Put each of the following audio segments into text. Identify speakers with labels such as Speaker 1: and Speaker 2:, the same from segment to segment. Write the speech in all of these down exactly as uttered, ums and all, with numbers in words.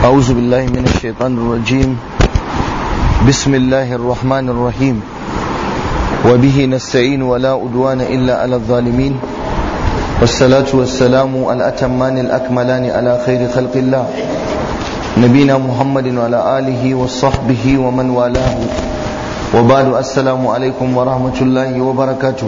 Speaker 1: أعوذ بالله من الشيطان الرجيم. بسم الله الرحمن الرحيم. وبه نستعين ولا عدوان إلا على الظالمين، والصلاة والسلام الأتمان الأكملان على خير خلق الله نبينا محمد وعلى آله وصحبه ومن والاه، وبعد السلام عليكم ورحمة الله وبركاته.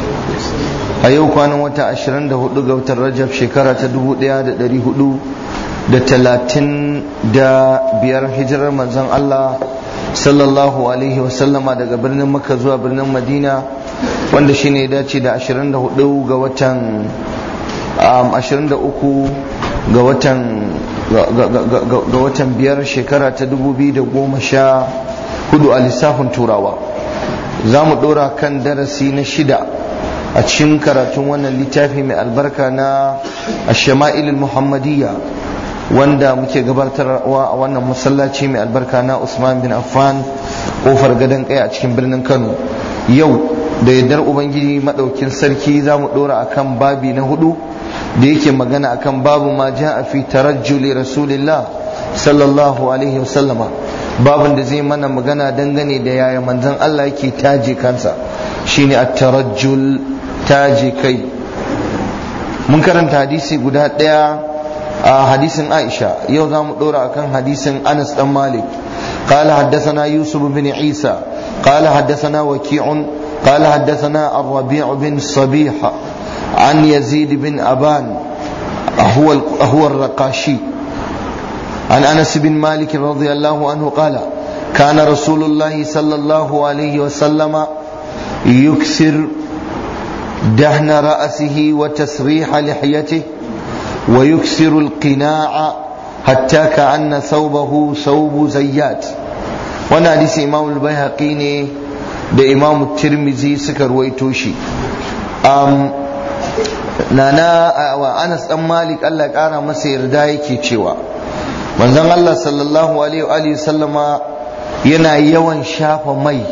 Speaker 1: أيوك أنا وتا عشرين ده هدوء قوت الرجب شكرة تدبو ديا ده دري هدوء da talatin da biyar hijirar manzon Allah sallallahu alaihi wasallama daga birnin Makka zuwa birnin Madina, wanda shine ya dace da ashirin da hudu ga watan ashirin da uku ga watan ga watan biyar shekara ta dubu biyu da goma sha hudu a lissafin turawa. Za mu dora kan darasi na shida a cikin karatun wannan littafi mai albarka na Ash-Shama'ilul Muhammadiyya, wanda muke gabatarwa a wannan masallaci mai albarka na Usman bin Affan kofar gadon kai a cikin birnin Kano. Yau da yardar ubangiji madaukin sarki za mu dora akan babi na hudu da yake magana akan babu ma ja'a fi tarajjuli rasulillah sallallahu alaihi wasallama, babin da zai mana magana dangane da yaya manzon Allah yake taje kansa, shine at-tarajjul, taje kai. Mun karanta hadisi guda daya a hadisin Aisha, yau za mu dora akan hadisin Anas dan Malik. قال حدثنا يوسف بن عيسى قال حدثنا وكيع قال حدثنا الربيع بن صبيح عن يزيد بن أبان هو هو الرقاشي عن أنس بن مالك رضي الله عنه قال كان رسول الله صلى الله عليه وسلم يكسر دهن رأسه وتسريح لحيته ويكسر القناع حتى كأن ثوبه ثوب زيات. وانا حديث امام البيهقي ne da imam tirmizi suka ruwaito shi. um, nana wa Anas dan Malik Allah ya kara masa yarda yake cewa manzon Allah sallallahu alaihi wa alihi sallama yana yawan shafa mai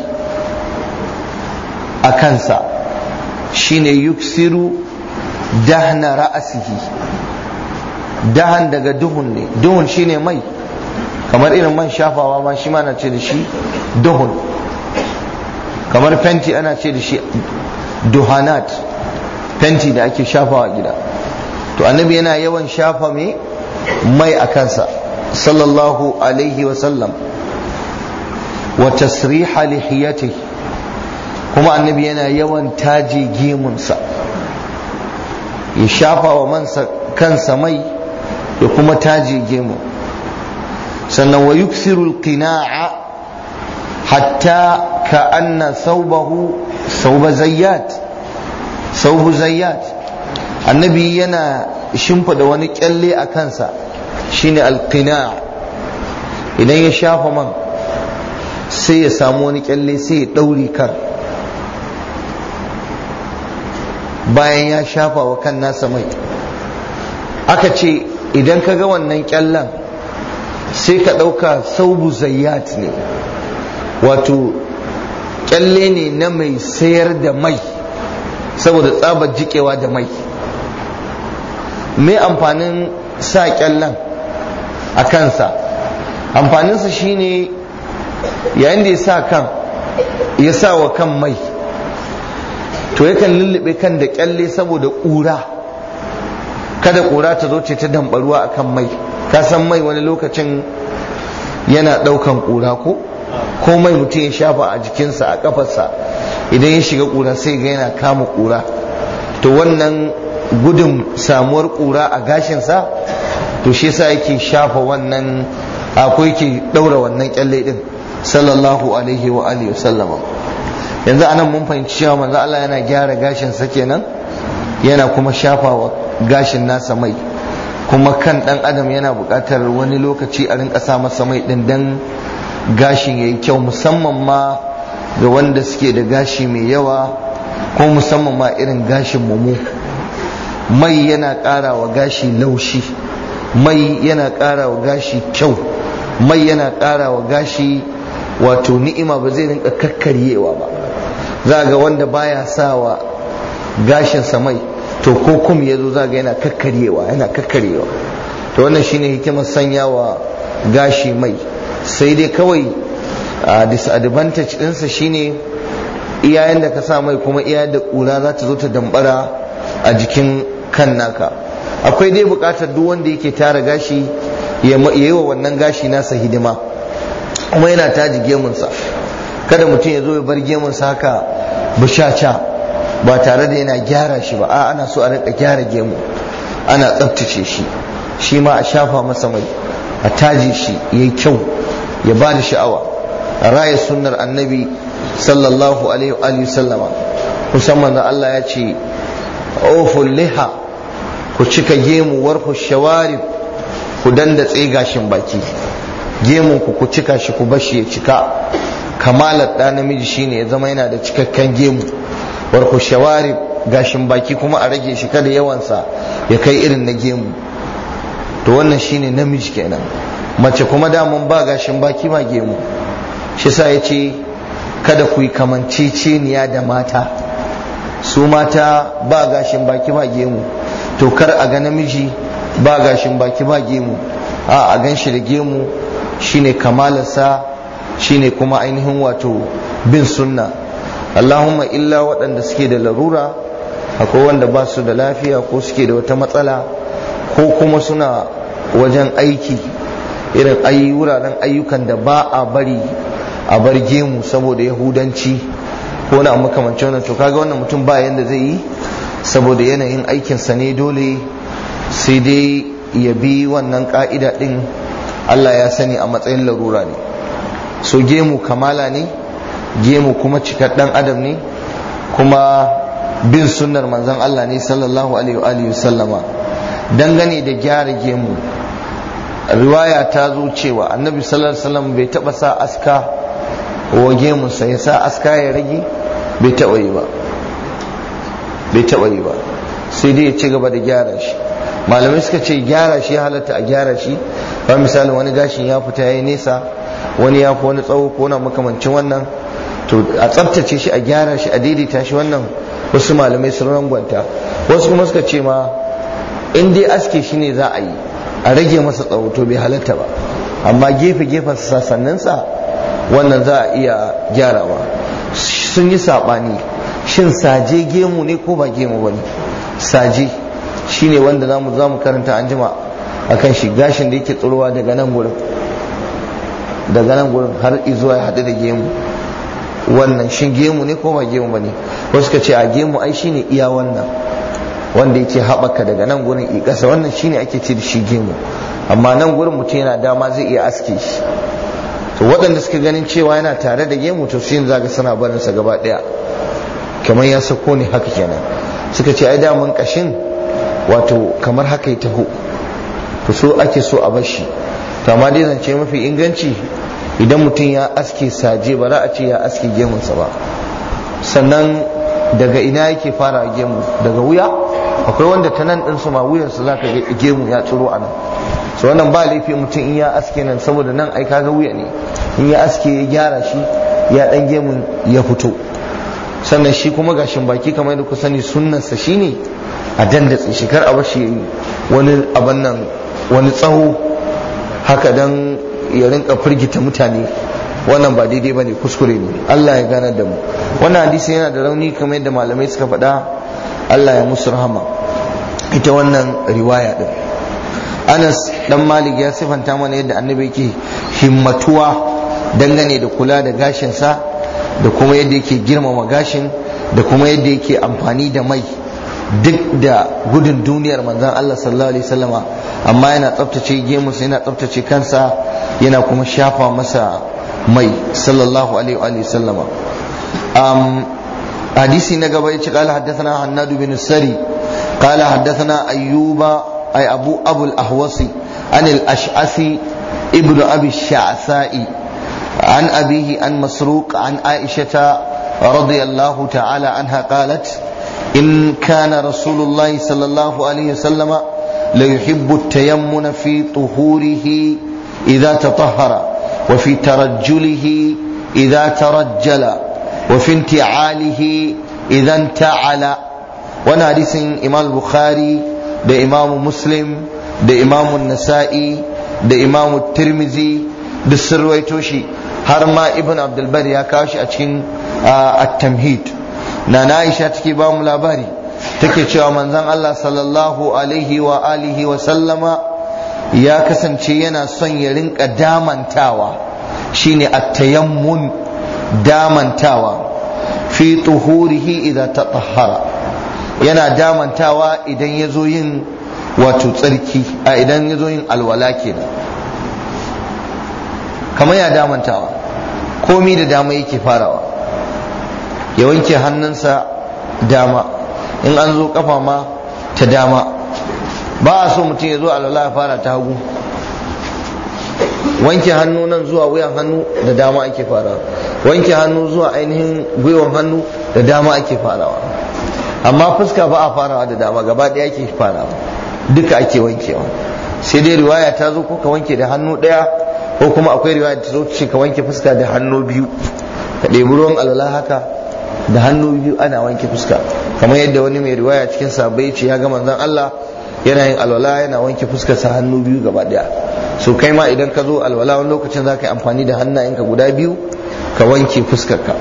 Speaker 1: a kansa, shine yuksiru dahna ra'asihi. Dahan daga duhun ne, duhun shine mai, kamar irin man shafawa ma shi ma na ce da shi duhun, kamar fenti ana ce da shi duhanat, fenti da ake shafawa gida. To annabi yana yawan shafa mai mai a kansa sallallahu alaihi wa sallam, wa tasriha lihiyatihi, kuma annabi yana yawan taje gemunsa, ya shafa wa mansa kansa mai da kuma taji gemu. Sannan wa yuksiru alqina'a hatta ka'anna thawbahu thawba zayyat, thawbu zayyat. Annabi yana shimfida wani kyalle a kansa, shine alqina'. Idan ya shafa man sai ya samu wani kyalle sai ya dauri kar, bayan ya shafa wa kan nasa mai. Aka ce idan ka ga wannan kyallan sai ka ɗauka saubu zayyat ne, wato kyalle ne na mai sayar da mai, saboda tsabar jikewa da mai. Me amfanin sa kyallan a kansa? Amfaninsa shine yayin da ya sa kan ya sa wa kan mai, to yakan lullube kan da kyalle saboda ƙura, kada ƙura ta zo ce ta dambaruwa akan mai. Ka san mai wani lokacin yana ɗaukan ƙura, ko ko mai mutum ya shafa a jikinsa a ƙafarsa, idan ya shiga ƙura sai ga yana kama ƙura. To wannan gudun samuwar ƙura a gashinsa, to shi yasa yake shafa wannan, akwai yake ɗaura wannan kyalle din sallallahu alaihi wa alihi wasallama. Yanzu anan mun fahimci cewa manzo Allah yana gyara gashinsa kenan, yana kuma shafawa gashin nasa mai. Kuma kan dan adam yana buƙatar wani lokaci a rinka sa masa mai din dan gashin yayi kyau, musamman ma ga wanda suke da gashi mai yawa, ko musamman ma irin gashin mu. Mai yana ƙara wa gashi laushi, mai yana ƙara wa gashi kyau, mai yana ƙara wa gashi wato ni'ima, ba zai rinka kakkaryewa ba. Za ga wanda baya sawa gashinsa mai, to ko kum ya zo za ga yana kakkaryewa yana kakkaryewa. To wannan shine hikimar sanya wa gashi mai, sai dai kawai a disadvantage ɗinsa shine iyayen da ka sa mai kuma iyayen da ƙura za ta zo ta dambara a jikin kan naka. Akwai dai buƙatar duk wanda yake tara gashi ya yi wa wannan gashi nasa hidima, kuma yana taji gemunsa. Kada mutum ya zo ya bar gemunsa haka bushaca ba tare da yana gyara shi ba. a ana so a rika gyara gemu, ana tsaftace shi, shi ma a shafa masa mai, a taji shi yayi kyau, ya ba da sha'awa, a raya sunnar annabi sallallahu alaihi wa sallama. musamman da Allah ya ce oful liha, ku cika gemu, warku shawarib, ku dandatse gashin baki. gemun ku ku cika shi, ku bashi ya cika. kamalar ɗa namiji shine ya zama yana da cikakken gemu. warku shawarib, gashin baki kuma a rage shi, kada yawansa ya kai irin na gemu. to wannan shine namiji kenan. mace kuma daman ba gashin baki ma gemu. shi sa ya ce kada ku yi kamanceceniya da mata. su mata ba gashin baki ba gemu, to kar a ga namiji ba gashin baki ba gemu. a a gan shi da gemu shine kamalarsa, shine kuma ainihin wato bin sunna. Allahumma illa waɗanda suke da larura, akwai wanda ba su da lafiya ko suke da wata matsala, ko kuma suna wajen aiki irin ayi wuraren ayyukan da ba a bari a bar gemu saboda yahudanci ko na makamancin wannan, to kaga wannan mutum ba yanda zai yi, saboda yanayin aikinsa ne, dole sai dai ya bi wannan ka'ida din. Allah ya sani a matsayin larura ne. so gemu kamala ne, gemu kuma cikar dan adam ne, kuma bin sunnar manzon Allah ne sallallahu alaihi wa sallama. dangane da gyara gemu, riwaya ta zo cewa annabi sallallahu alaihi wasallam bai taba sa aska wa gemunsa, ya sa aska ya rage, bai taba yi ba bai taba yi ba sai dai ya ci gaba da gyara shi. malamai suka ce gyara shi ya halatta a gyara shi. ba misalin wani gashin ya fita yayi nesa, wani ya fi wani tsawo ko na makamancin wannan, to a tsaftace shi, a gyara shi, a daidaita shi. wannan wasu malamai sun rangwanta. wasu kuma suka ce ma in dai aske shi ne za a yi, a rage masa tsawo, to bai halatta ba. amma gefe gefen sassaninsa wannan za a iya gyarawa. sun yi saɓani, shin saje gemu ne ko ba gemu ba ne? saje shine wanda zamu zamu karanta an jima akan shi, gashin da yake tsirowa daga nan gurin daga nan gurin har izuwa ya haɗu da gemu. wannan shin gemu ne ko ba gemu ba ne? wasu ka ce a gemu ai shine iya wannan wanda yake haɓaka daga nan gurin i ƙasa, wannan shine ake ce da shi gemu. amma nan gurin mutum yana dama zai iya aske shi. to waɗanda suka ganin cewa yana tare da gemu, to shi zaga suna barin sa gaba ɗaya kamar ya sako ne haka kenan. suka ce ai daman kashin wato kamar haka ya taho, to so ake so a bar shi. to amma dai zance mafi inganci, idan mutum ya aske saje ba za a ce ya aske gemunsa ba. sannan daga ina yake fara gemu? daga wuya. akwai wanda ta nan ɗinsu ma wuyansu za ka ga gemu ya tsiro a nan. so wannan ba laifi mutum in ya aske nan, saboda nan ai kaga wuya ne, in ya aske ya gyara shi, ya ɗan gemun ya fito. sannan shi kuma gashin baki kamar da ku sani sunnarsa shine a dandatse shi, kar a bar shi wani abin nan wani tsawo haka dan ya rinka firgita mutane. wannan ba daidai bane, kuskure ne. Allah ya gane da mu. wannan hadisi yana da rauni kamar yadda malamai suka faɗa, Allah ya musu rahama. ita wannan riwaya din, Anas dan Malik ya sifanta mana yadda annabi yake himmatuwa dangane da kula da gashinsa, da kuma yadda yake girmama gashin, da kuma yadda yake amfani da mai, duk da gudun duniyar manzon Allah sallallahu alaihi wasallama. amma yana tsaftace gemunsa, yana tsaftace kansa, yana kuma shafa masa mai sallallahu alaihi wasallama. um, hadisi na gaba yace qala haddathana Hannad bin Sari qala haddathana Ayyuba ay Abu Abu al-Ahwasi an al-Ash'asi ibn Abi al-Sha'sa'i an abihi an Masruq an Aisha radiyallahu ta'ala anha qalat in kana Rasulullah sallallahu alaihi wasallam la yuhibbu at-tayammun fi tuhurihi idha tatahhara wa fi tarajjulihi idha tarajjala wa fi inti'alihi idha inta'ala. wannan hadisin Imam Bukhari da Imam Muslim da Imam Nasa'i da imamu tirmizi duk sun ruwaito shi, har ma ibn abdul bar ya kawo shi a cikin at-tamhid. na na Aisha take ba mu labari, take cewa manzon Allah sallallahu alaihi wa alihi wa sallama ya kasance yana son ya rinka damantawa, shine at-tayammun, damantawa fi tuhurihi idan tatahhara, yana damantawa idan yazo yin wato tsarki, a idan yazo yin alwala kenan. kamar ya damantawa, komi da dama yake farawa, ya wanke hannunsa dama, in an zo kafa ma ta dama. ba a so mutum ya zo alwala ya fara ta hagu. wanke hannu nan zuwa wuyan hannu da dama ake farawa, wanke hannu zuwa ainihin gwiwan hannu da dama ake farawa, amma fuska ba a farawa da dama, gaba ɗaya ake farawa, duka ake wankewa. sai dai riwaya ta zo ko ka wanke da hannu ɗaya, ko kuma akwai riwaya ta zo ce ka wanke fuska da hannu biyu, ka ɗebi ruwan alwala haka da hannu biyu ana wanke fuska, kamar yadda wani mai riwaya cikin sahabbai ce ya ga manzon Allah yana yin alwala yana wanke fuskar sa hannu biyu gaba daya. so kai ma idan ka zo alwala wani lokacin za ka yi amfani da hannayenka guda biyu ka wanke fuskar ka,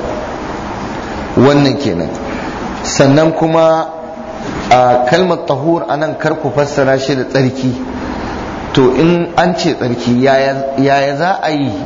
Speaker 1: wannan kenan. sannan kuma a kalmar tahur anan kar ku fassara shi da tsarki. to in an ce tsarki yaya za a yi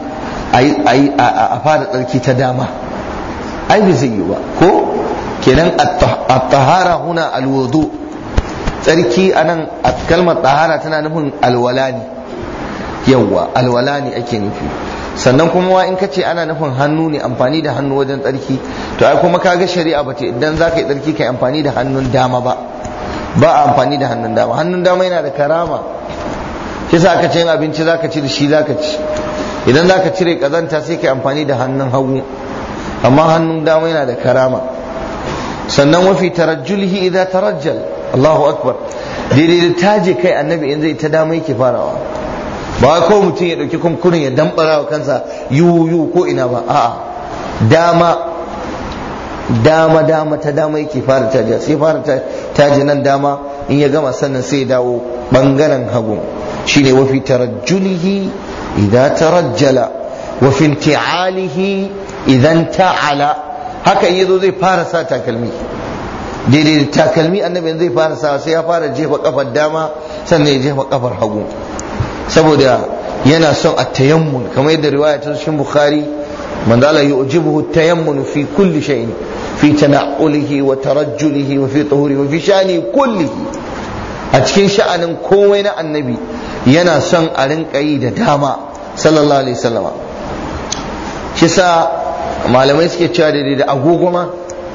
Speaker 1: a fara tsarki ta dama? ai bai zai yi ba ko? kenan at-tahara huna al-wudu, tsarki anan kalmar tahara tana nufin alwala ne, yawwa alwala ne ake nufi. sannan kuma in kace ana nufin hannu ne, amfani da hannu wajen tsarki, to ai kuma kaga shari'a bace idan zaka yi tsarki kai amfani da hannun dama ba, ba a amfani da hannun dama. hannun dama yana da karama, kisa aka ce yin abinci zaka ci da shi zaka ci, idan zaka cire kazanta sai kai amfani da hannun hagu, amma hannun dama yana da karama. sannan wafi tarajjulihi idza tarajjal, Allahu akbar, daidai da taje kai annabi in zai ta dama yake farawa, ba ko mutum ya dauki kunkurin ya dambara wa kansa yu yu ko ina ba, a'a dama dama dama ta dama yake fara taje, sai fara taje nan dama, in ya gama sannan sai ya dawo bangaren hagu, shine wafi tarajjulihi idza tarajjala wa fi inti'alihi idan ta'ala. haka in yazo zai fara sa takalmi, daidai da takalmi annabi zai fara sa sai ya fara jefa kafar dama sannan ya jefa kafar hagu, saboda yana son at-tayammun, kamar yadda riwaya ta cikin Bukhari, manzo Allah yu'jibuhu at-tayammun fi kulli shay'in, fi tana'ulihi wa tarajjulihi wa fi tuhurihi wa fi sha'ni kullihi. a cikin sha'anin komai na annabi yana son a rinka yi da dama sallallahu alaihi wasallama. shi sa malamai suke cewa daidai da agogo ma,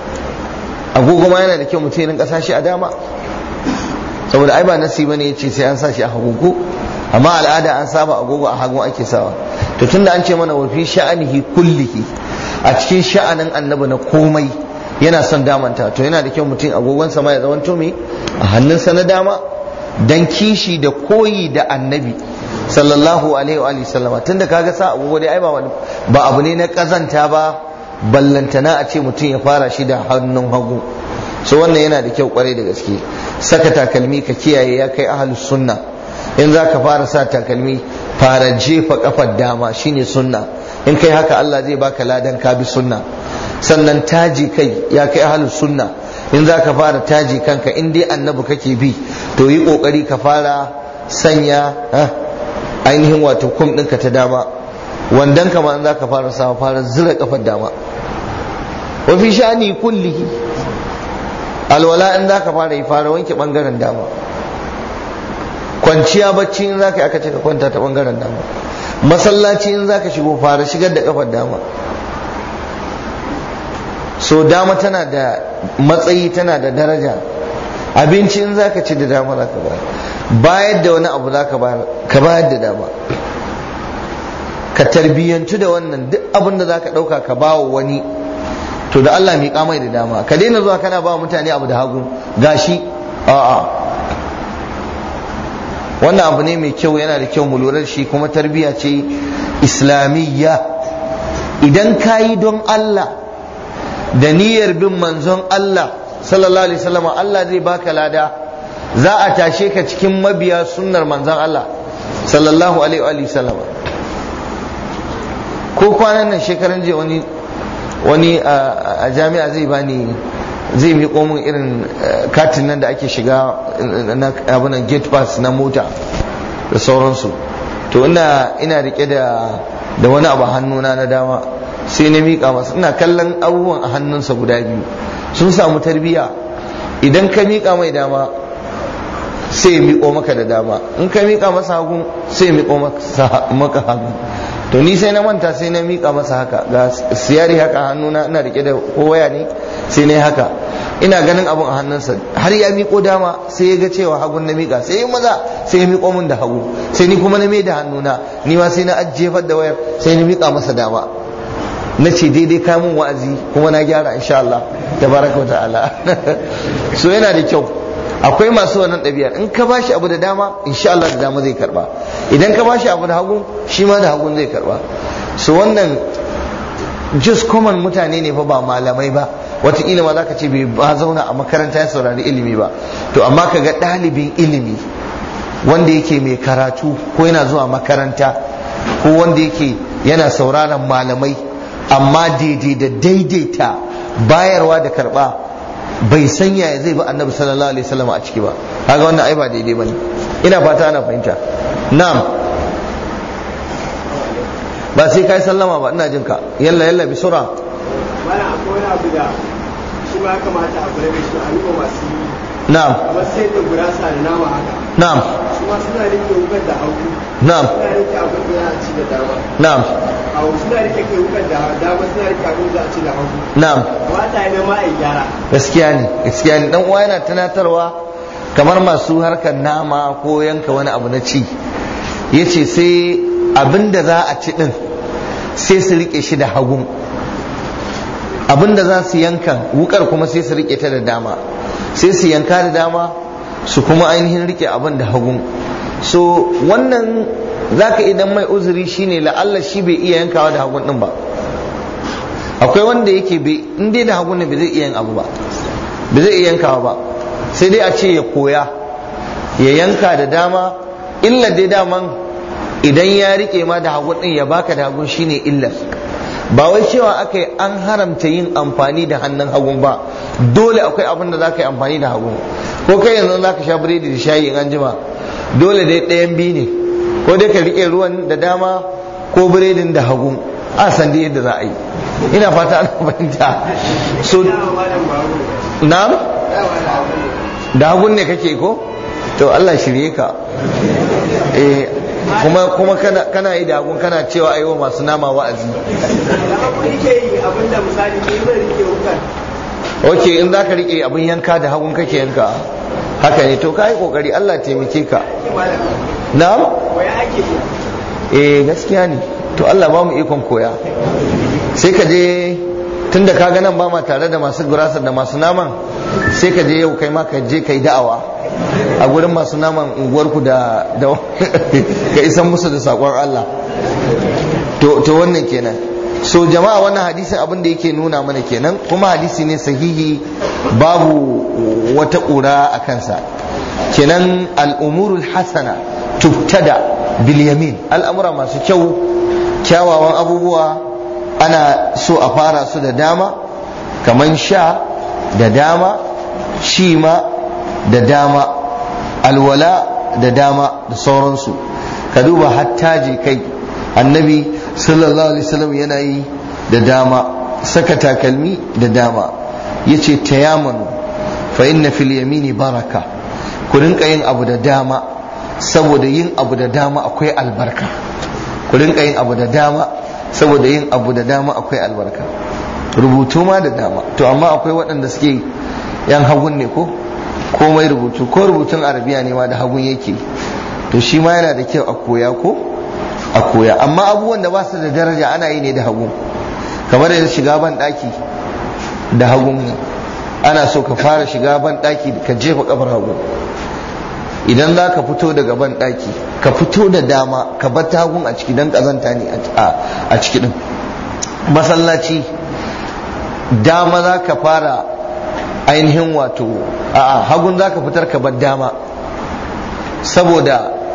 Speaker 1: agogo ma yana da kyau mutum ya rinka sa shi a dama, saboda ai ba nasi bane yace sai an sa shi a hagu, amma al'ada an saba agogo a hagu ake sawa. to tunda an ce mana wa fi sha'anihi kullihi, a cikin sha'anin annabi na komai yana son damanta, to yana da kyau mutum agogon sa ma ya zamanto me a hannunsa na dama, dan kishi da koyi da annabi sallallahu alaihi wa sallama. tunda kaga sa agogo dai ai ba wani ba abu ne na kazanta ba, ballantana a ce mutum ya fara shi da hannun hagu. so wannan yana da kyau kwarai da gaske. saka takalmi ka kiyaye ya kai ahlus sunna, in za ka fara sa takalmi fara jefa kafar dama, shine sunna. in kai haka Allah zai baka ladan ka bi sunna. sannan taji kai ya kai ahlus sunna, in za ka fara taji kanka in dai annabi kake bi, to yi kokari ka fara sanya ainihin wato kum ɗinka ta dama, wandan ka ma in za ka fara sa fara zira kafar dama. wa fi sha'ani kullihi, alwala in za ka fara yi fara wanke bangaren dama, kwanciya bacci in za ka yi aka ce ka kwanta ta bangaren dama, masallaci in za ka shigo fara shigar da kafar dama. so dama tana da matsayi, tana da daraja. abinci in za ka ci da dama za ka bayar, bayar da wani abu za ka bayar, ka bayar da dama. ka tarbiyyantu da wannan, duk abin da za ka ɗauka ka ba wa wani, to da Allah miƙa mai da dama. ka daina zuwa kana ba mutane abu da hagu gashi, a'a wannan abu ne mai kyau, yana da kyau mu lura da shi, kuma tarbiyya ce islamiyya. idan ka yi don Allah da niyyar bin manzon Allah sallallahu alaihi wasallam, Allah zai baka lada, za a tashe ka cikin mabiya sunnar manzon Allah sallallahu alaihi wa sallama. Ko kwanan nan shekaran jiya wani wani a jami'a zai bani zai miƙo min irin katin nan da ake shiga na abunan gate pass na mota da sauransu. To ina ina rike da da wani abu hannuna na dama, sai na miƙa masa. Ina kallon abubuwan a hannunsa guda biyu sun samu tarbiyya. Idan ka miƙa mai dama sai ya miƙo maka da dama, in ka miƙa masa hagu sai ya miƙo maka hagu. To ni sai na manta, sai na miƙa masa haka, ga siyari haka hannuna, ina rike da waya ne, sai na haka ina ganin abun a hannunsa, har ya miƙo dama sai ya ga cewa hagun na miƙa, sai ya maza sai ya miƙo min da hagu, sai ni kuma na mai da hannuna, ni ma sai na ajjefar da wayar, sai na miƙa masa dama. Na ce daidai kamun wa'azi kuma na gyara insha Allah tabaraka wa ta'ala. So yana da kyau, akwai masu wannan ɗabi'ar, in ka bashi abu da dama insha Allah da dama zai karba, idan ka bashi abu da hagu shi ma da hagun zai karba. So wannan just common mutane ne fa, ba malamai ba. Wataƙila ma za ka ce bai ba zauna a makaranta ya saurari ilimi ba. To amma ka ga ɗalibin ilimi wanda yake mai karatu ko yana zuwa makaranta ko wanda yake yana sauraron malamai, amma daidai da daidaita bayarwa da karba bai san yaya zai bi annabi sallallahu alaihi wasallam a ciki ba. kaga wannan ai ba daidai bane. Ina fata ana fahimta. Na'am, ba sai kai sallama ba, ina jin ka. Yalla yalla bi sura.
Speaker 2: Wala akwai wani abu da shi ma kamata a kula da shi a ruwa masu yi.
Speaker 1: Na'am.
Speaker 2: Kamar sai da gurasa da nama haka.
Speaker 1: Na'am.
Speaker 2: Su ma suna rike wukan da hagu.
Speaker 1: Na'am.
Speaker 2: Suna rike abin da za a ci da dama.
Speaker 1: Na'am.
Speaker 2: Hagu suna rike kai wukan da dama, suna rike abin da za a ci da hagu.
Speaker 1: Na'am.
Speaker 2: Kamata ya ma a yi gyara.
Speaker 1: Gaskiya ne, gaskiya ne. Dan uwa yana tunatarwa kamar masu harkar nama ko yanka wani abu na ci. Yace sai abin da za a ci din sai su rike shi da hagu. Abin da za su yanka wukar kuma sai su rike ta da dama, sai su yanka da dama su kuma ainihin rike abin da hagu. So wannan zaka idan mai uzuri shine la'alla shi bai iya yankawa da hagun din ba. Akwai wanda yake bai in dai da hagun ne bai zai iya yin abu ba, bai zai iya yankawa ba, sai dai a ce ya koya ya yanka da dama. Illa dai daman idan ya rike ma da hagun din ya baka da hagun shine illar. Ba wai cewa aka yi an haramta yin amfani da hannun hagun ba, dole akwai abin da za ka yi amfani da hagun. Ko kai yanzu za ka sha biredi da shayi in an jima, dole dai ɗayan biyu ne, ko dai ka riƙe ruwan da dama ko biredin da hagun, a san dai yadda za a yi. Ina fata ana fahimta. So na'am, da hagun ne kake ko? To Allah shirye ka. Eh, kuma kuma kana kana yi da hagun kana cewa ayo masu nama wa'azi. Ok, in za ka rike abin yanka da hagun kake yanka, haka ne. To ka yi kokari, Allah taimake ka. Na'am? Eh gaskiya ne. To Allah ba mu ikon koya. Sai ka je, tunda ka ga nan ba ma tare da masu gurasa da masu naman, sai ka je yau kai ma ka je kai da'awa a gurin masu naman unguwarku da ka isan musu da sakon Allah. To to wannan kenan. So jama'a, wannan hadisin abin da yake nuna mana kenan, kuma hadisi ne sahihi, babu wata ƙura a kansa. Kenan al'umurul hasana tubtada bil yamin, al'amura masu kyau, kyawawan abubuwa ana so a fara su da dama, kaman sha da dama, shi ma da dama, alwala da dama da sauransu. Ka duba hattaji kai, annabi sallallahu alaihi wasallam yana yi da dama, saka takalmi da dama. Yace tayamanu fa inna fil yamini baraka, ku rinka yin abu da dama saboda yin abu da dama akwai albarka. Ku rinka yin abu da dama saboda yin abu da dama akwai albarka. Rubutu ma da dama. To amma akwai waɗanda suke yan hagun ne ko komai rubutu, ko rubutun arabiya ne ma da hagun yake. To shi ma yana da kyau a koya ko a koya. Amma abubuwan da ba su da daraja ana yi ne da hagu. Kamar yanzu shiga ban daki da hagun ne, ana so ka fara shiga ban daki ka jefa kafar hagu. Idan za ka fito daga ban daki ka fito da dama, ka bar hagun a ciki dan kazanta ne a ciki din. Masallaci dama za ka fara ainihin wato a hagun za ka fitar ka bar dama, saboda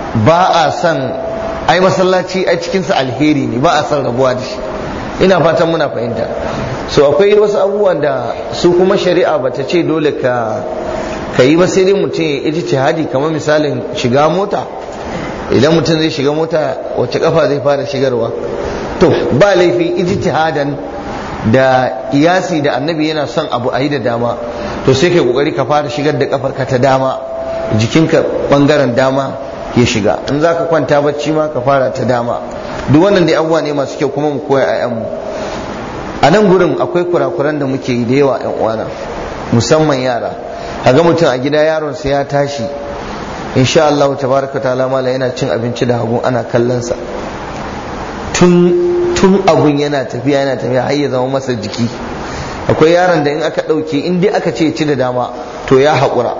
Speaker 1: ba a son ai masallaci a cikinsa alheri ne, ba a son rabuwa da shi. Ina fatan muna fahimta. So akwai wasu abubuwan da su kuma shari'a bata ce dole ka ka yi ba, sai dai mutum ya ijtihadi, kamar misalin shiga mota. Idan mutum zai shiga mota wacce kafa zai fara shigarwa, to ba laifi ijtihadan da iyasi da annabi yana son abu a yi da dama, to sai kai kokari ka fara shigar da kafar ka ta dama, jikinka bangaren dama ya shiga. In za ka kwanta bacci ma ka fara ta dama. Duk wannan dai abubuwa ne masu kyau, kuma mu koya ayyanmu. A nan gurin akwai kurakuran da muke yi da yawa yan uwana, musamman yara. Kaga mutum a gida yaron sa ya tashi, insha Allah tabaraka ta'ala mala yana cin abinci da hagu, ana kallon sa tun tun abun yana tafiya yana tafiya har ya zama masa jiki. Akwai yaron da in aka dauke, in dai aka ce ci da dama to ya haƙura,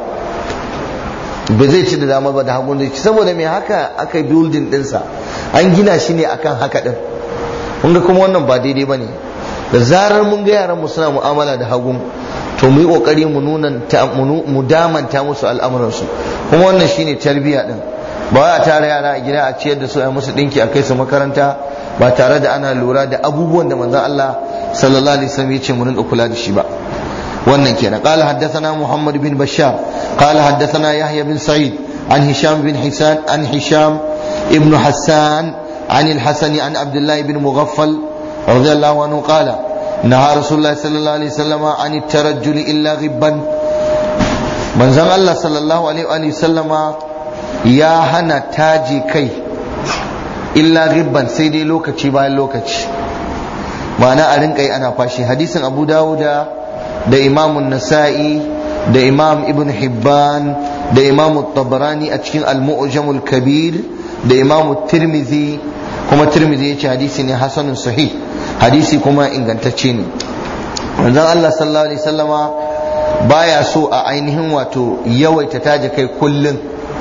Speaker 1: ba zai ci da dama ba, da hagun zai ci. Saboda me? haka aka yi building dinsa, an gina shi ne akan haka din. kun ga kuma wannan ba daidai bane. Da zarar mun ga yaran mu suna mu'amala da hagun, to mu yi kokari mu nuna mu damanta musu al'amuran su. Kuma wannan shine tarbiya din. Ba wai a tare yara a gida a ciyar da su a musu dinki a kai su makaranta ba tare da ana lura da abubuwan da manzon Allah sallallahu alaihi wasallam ya ce mu rinka kula da shi ba. wannan kenan. Qala haddathana Muhammad bin Bashar qala haddathana Yahya bin Sa'id an Hisham bin Hisan an Hisham ibn Hassan عن الحسن عن عبد الله بن مغفل رضي الله عنه قال نهى رسول الله صلى الله عليه وسلم عن الترجل إلا غبا. من زمان الله صلى الله عليه وسلم يا هنا تاجي كي إلا غبا سيدي لوكتي باي لوكتي معنى أرنك أي أنا فاشي. حديث أبو داود ده إمام النسائي ده إمام ابن حبان ده إمام الطبراني أتشين المؤجم الكبير ده إمام الترمذي kuma Tirmidhi yace hadisi ne hasanun sahih, hadisi kuma ingantacce ne. Manzon Allah sallallahu alaihi wasallama baya so a ainihin wato yawaita taje kai kullun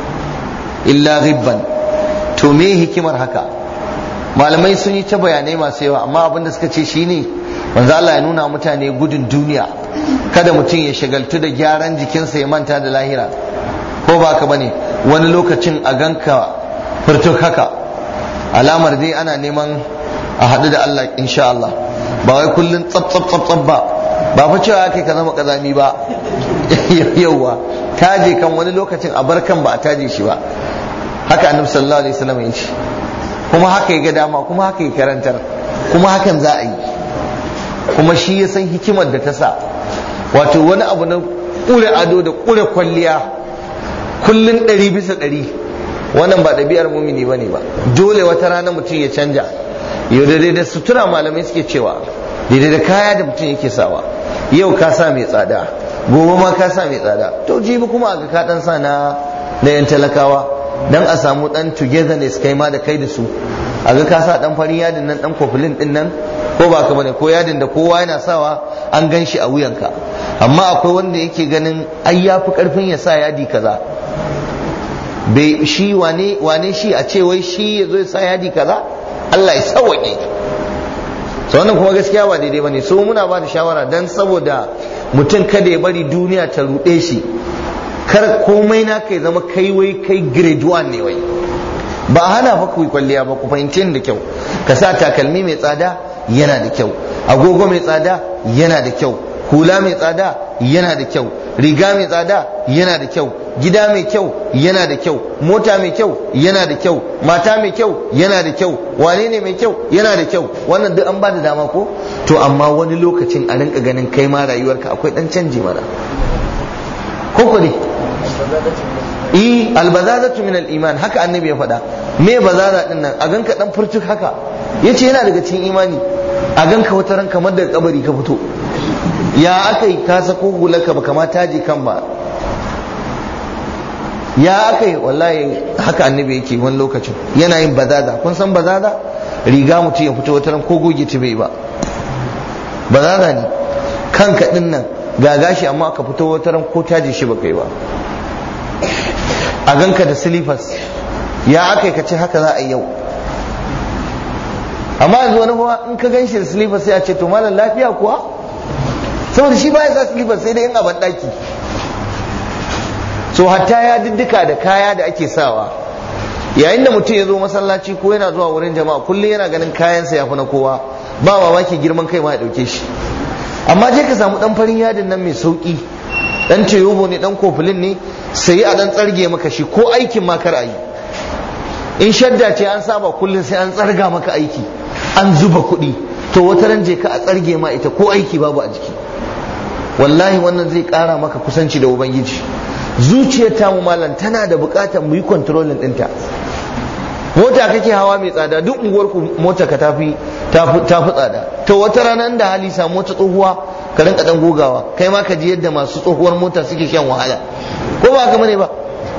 Speaker 1: illa ghibban. To me hikimar haka? Malamai sun yi ta bayanai masu yawa, amma abin da suka ce shine manzon Allah ya nuna mutane gudun duniya, kada mutum ya shagaltu da gyaran jikinsa ya manta da lahira. Ko ba ka bane, wani lokacin a ganka furtuk haka, alamar dai ana neman a haɗu da Allah insha Allah. Ba wai kullun tsab tsab tsab tsab ba, ba fa cewa kai ka zama kazami ba. Yawwa, taje kan wani lokacin a barkan ba a taje shi ba. Haka Annabi sallallahu alaihi wasallam ya ce, kuma haka ya ga dama, kuma haka ya karantar, kuma hakan za a yi. Kuma shi ya san hikimar da ta sa, wato wani abu na ƙure ado da ƙure kwalliya kullun ɗari bisa ɗari, wannan ba ɗabi'ar mumini bane ba. Dole wata rana mutum ya canja. Yau daidai da sutura malamai suke cewa daidai da kaya da mutum yake sawa, yau ka sa mai tsada, gobe ma ka sa mai tsada, to jibi kuma aka ka dan sa na na yan talakawa, dan a samu dan togetherness kai ma da kai da su. Aga ka sa dan farin yadin nan, dan kofulin din nan, ko ba ka bane, ko yadin da kowa yana sawa an gan shi a wuyanka. Amma akwai wanda yake ganin ai yafi karfin ya sa yadi kaza, bai shi wane wane shi a ce wai shi ya zo ya sa yadi kaza, Allah ya sauke. So wannan kuma gaskiya ba daidai bane. So muna ba da shawara dan saboda mutum kada ya bari duniya ta ruɗe shi, kar komai na kai zama kai wai kai grade one ne wai. Ba hana fa ku kwalliya ba, ku fahimce ni da kyau. Ka sa takalmi mai tsada yana da kyau, agogo mai tsada yana da kyau, hula mai tsada yana da kyau, riga mai tsada yana da kyau, gida mai kyau yana da kyau, mota mai kyau yana da kyau, mata mai kyau yana da kyau, wane ne mai kyau yana da kyau. Wannan duk an ba da dama ko? To amma wani lokacin a rinka ganin kai ma rayuwarka akwai dan canji mana, ko ko ne? Eh, albazazatu min al-iman, haka annabi ya faɗa. Me bazaza din nan? A ganka dan furtuk haka, yace yana daga cikin imani. A ganka wata ran kamar daga kabari ka fito, ya aka yi ka sako hularka ba kama taji kan ba, ya aka yi? Wallahi haka annabi yake wani lokacin yana yin bazaza. Kun san bazaza? Riga mutum ya fito wata ran ko goge ta bai ba, bazaza ne. Kanka din nan ga gashi amma aka fito wata ran ko taji shi ba kai ba. A ganka da silifas, ya aka yi ka ce haka za a yi yau? Amma yanzu wani kuma in ka gan shi da silifas sai a ce to malam lafiya kuwa, saboda shi baya sa silifas sai dai in a banɗaki. So hatta ya diddika da kaya da ake sawa, yayin da mutum ya zo masallaci ko yana zuwa wurin jama'a kullum yana ganin kayansa ya fi na kowa, ba mamaki girman kai ma ya dauke shi. Amma je ka samu dan farin yadin nan mai sauki, dan teyobo ne, dan kofulin ne, sai a dan tsarge maka shi, ko aikin ma kar a yi. In shadda ce an saba kullum sai an tsarga maka aiki, an zuba kuɗi, to wata ran je ka a tsarge ma ita ko aiki babu a jiki. Wallahi wannan zai ƙara maka kusanci da Ubangiji. Zuciyar tamu malam tana da buƙatar mu yi kontrolin ɗinta. Mota kake hawa mai tsada, duk unguwarku mota ka tafi tafi tsada, to wata rana da hali samu wata tsohuwa ka rinka dan gogawa, kai ma ka ji yadda masu tsohuwar mota suke shan wahala, ko ba haka bane ba?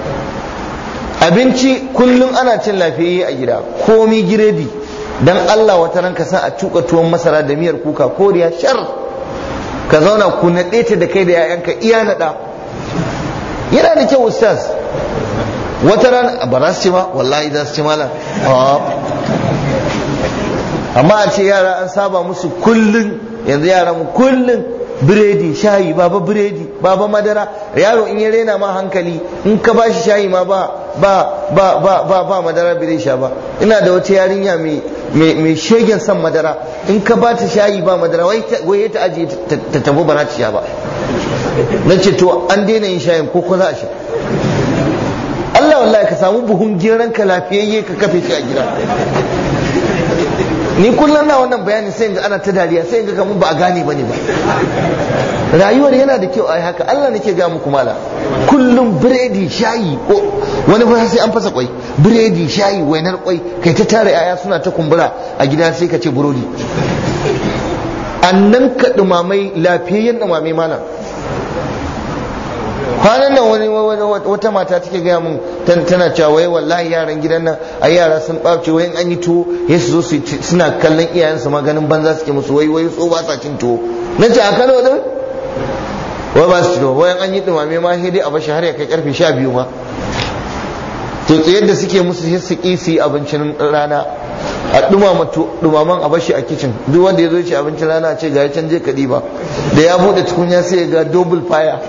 Speaker 1: Abinci kullum ana cin lafiyayye a gida, komi giredi, dan Allah wata ran ka sa a tuka tuwon masara da miyar kuka koriya shar, ka zauna ku naɗe ta da kai da 'ya'yanka iya naɗa. Yana da kyau ustaz, wata ran ba za su ci ba, wallahi za su ci malam. Amma a ce yara an saba musu kullum, yanzu yara mu kullum biredi shayi, baba biredi, baba madara. Yaro in ya rena ma hankali, in ka ba shi shayi ma ba ba ba ba ba, ba madara bai sha ba. Ina da wata yarinya mai mai shegen san madara, in ka ba ta shayi ba madara wai ta ajiye ta tabo ba za ta sha ba. Na ce to an daina yin shayin ko ko za a sha. Allah wallahi ka samu buhun geran ka lafiyayye ka kafe shi a gida. Ni kullum na wannan bayani sai ga ana ta dariya, sai ga kamar ba a gane bane ba. Rayuwar yana da kyau ai haka, Allah nake ga muku mala. Kullum biredi shayi, ko wani fa sai an fasa kwai, biredi shayi wainar kwai, kai ta tare yaya suna ta kumbura a gida sai ka ce burodi. Annan ka dumamai lafiyayyen dumamai malam. Kwanan nan wani wata mata take gaya mun tana cewa wai wallahi yaran gidan nan ai yara sun ɓace, wai an yi tuwo ya su zo suna kallon iyayensu maganin banza suke musu, wai wai so ba sa cin tuwo. Na ce a Kano din wai ba su ci tuwo, wai an yi dumame ma sai dai a bashi har ya kai karfe sha biyu ma. To tsayar da suke musu sai su ƙi su yi abincin rana, a dumama dumaman a bashi a kicin, duk wanda ya zo ci abincin rana a ce ga ya canje kaɗi ba, da ya buɗe tukunya sai ya ga double fire.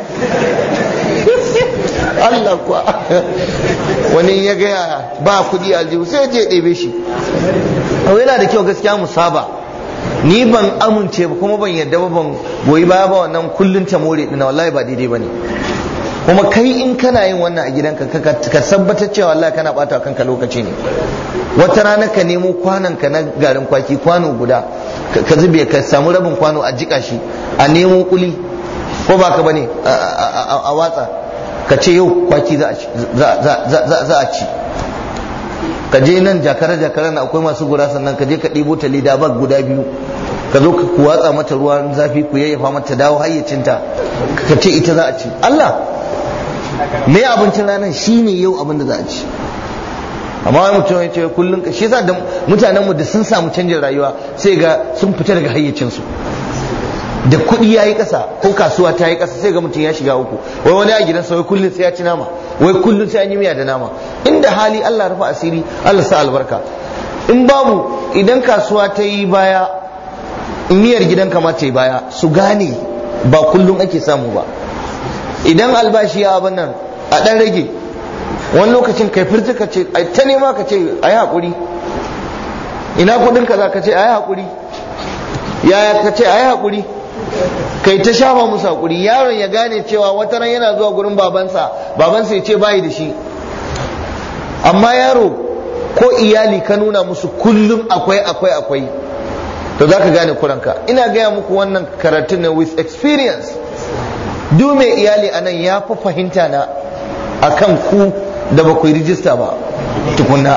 Speaker 1: Allah kuwa wani ya gaya ba kudi aljihu sai je ɗebe shi. Yana da kyau gaskiya mu saba. Ni ban amince ba kuma ban yadda ba, ban goyi baya ba wannan kullun ta more dina, wallahi ba daidai bane. Kuma kai in kana yin wannan a gidanka ka tabbatar cewa wallahi kana bata kanka lokaci ne. Wata rana ka nemo kwanon ka na garin kwaki, kwano guda ka zube, ka samu rabin kwano a jika shi, a nemo kuli ko ba ka bane a watsa, ka ce yau kwaki za a ci. Ka je nan jakara jakara na akwai masu gura, sannan ka je ka ɗibo ta leda bag guda biyu, ka zo ka watsa mata ruwan zafi ku yayyafa mata dawo hayyacinta, ka ce ita za a ci. Allah me abincin ranar shine yau abin da za a ci. Amma wani mutum ya ce kullum, shi yasa da mutanen mu da sun samu canjin rayuwa sai ga sun fita daga hayyacinsu. Da kuɗi ya yi ƙasa ko kasuwa ta yi ƙasa sai ga mutum ya shiga uku. Wai wani a gidansa wai kullum sai ya ci nama, wai kullum sai an yi miya da nama. Inda hali Allah rufa asiri, Allah sa albarka. In babu, idan kasuwa ta yi baya, miyar gidanka ma ta yi baya, su gane ba kullum ake samu ba. Idan albashi ya abin nan a ɗan rage, wani lokacin kai furta ka ce ta nema ka ce a yi haƙuri, ina kuɗin ka za ka ce a yi haƙuri, yaya ka ce a yi haƙuri, kai ta shafa musu haƙuri. Yaron ya gane cewa wata ran yana zuwa gurin babansa, babansa ya ce bayi da shi. Amma yaro ko iyali ka nuna musu kullum akwai akwai akwai, to za ka gane kuranka. Ina gaya muku wannan karatun ne with experience. Duk mai iyali a nan ya fi fahimta na akan ku da ba ku yi rijista ba tukunna.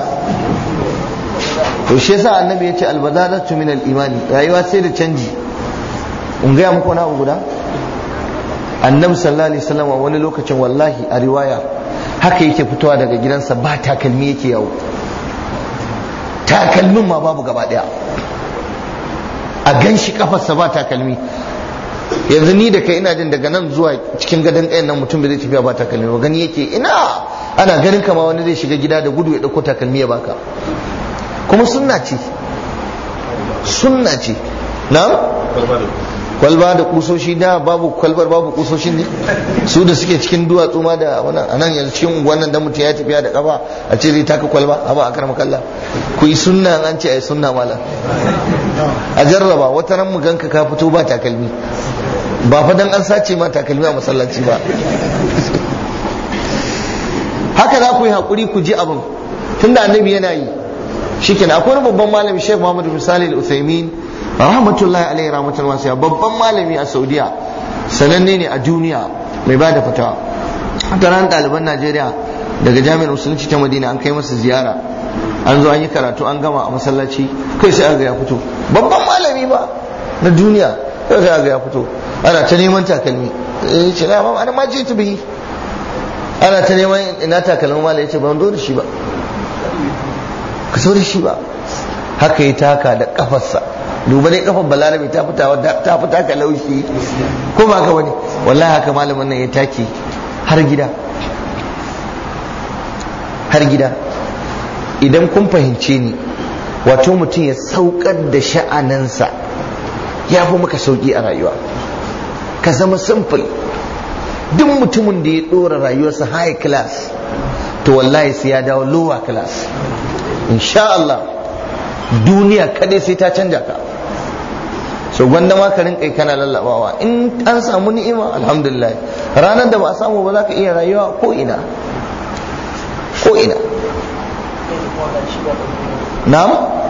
Speaker 1: To shi yasa annabi ya ce albazalatu min al-imani, rayuwa sai da canji. In gaya muku wani abu guda, annabi sallallahu alaihi wasallam wani lokacin wallahi a riwaya haka yake fitowa daga gidansa ba takalmi yake yawo, takalmin ma babu gaba daya, a ganshi kafarsa ba takalmi. Yanzu ni da kai ina jin daga nan zuwa cikin gadon ɗayan nan mutum bai zai tafiya ba takalmi ba, gani yake ina ana ganin kama wani zai shiga gida da gudu ya ɗauko takalmi ya baka. Kuma sunna ce, sunna ce. Na'am? kwalba da kusoshi da babu kwalbar babu kusoshin ne su da suke cikin duwatsu ma da wannan anan yanzu cikin wannan da mutum ya tafiya da kafa a ce zai taka kwalba a ba a karama kalla ku yi sunna an ce ai sunna malam a jarraba wata ran mu ganka ka fito ba takalmi ba fa dan an sace ma takalmi a masallaci ba haka za ku yi hakuri ku ji abin tunda annabi yana yi shikenan. Akwai wani babban malami Sheikh Muhammad bin Salih Al-Utsaimin rahmatullahi alaihi rahmatan wasiya, babban malami a Saudiya, sananne ne a duniya mai bada fatawa. Ta ran ɗaliban Najeriya daga Jami'ar Musulunci ta Madina an kai masa ziyara, an zo an yi karatu an gama a masallaci, kai sai aga ya fito, babban malami ba na duniya, kai sai aga ya fito ana ta neman takalmi, eh ce na ma ana ma je ta bihi, ana ta neman ina takalmin malami, ya ce ban zo da shi ba, ka so da shi ba. Haka ya taka da kafarsa, duba ne kafar balarabe ta fita ta fita ka laushi ko ba ka wani, wallahi haka malamin nan ya take har gida har gida. Idan kun fahimce ni, wato mutum ya saukar da sha'anansa ya fi maka sauki a rayuwa, ka zama simple. Duk mutumin da ya dora rayuwarsa high class to wallahi sai ya dawo lower class insha Allah. Duniya kadai sai ta canja ka, so gwanda ma ka rinka kana lallabawa. In an samu ni'ima alhamdulillah, ranar da ba a samu ba za ka iya rayuwa ko ina ko ina. Na'am?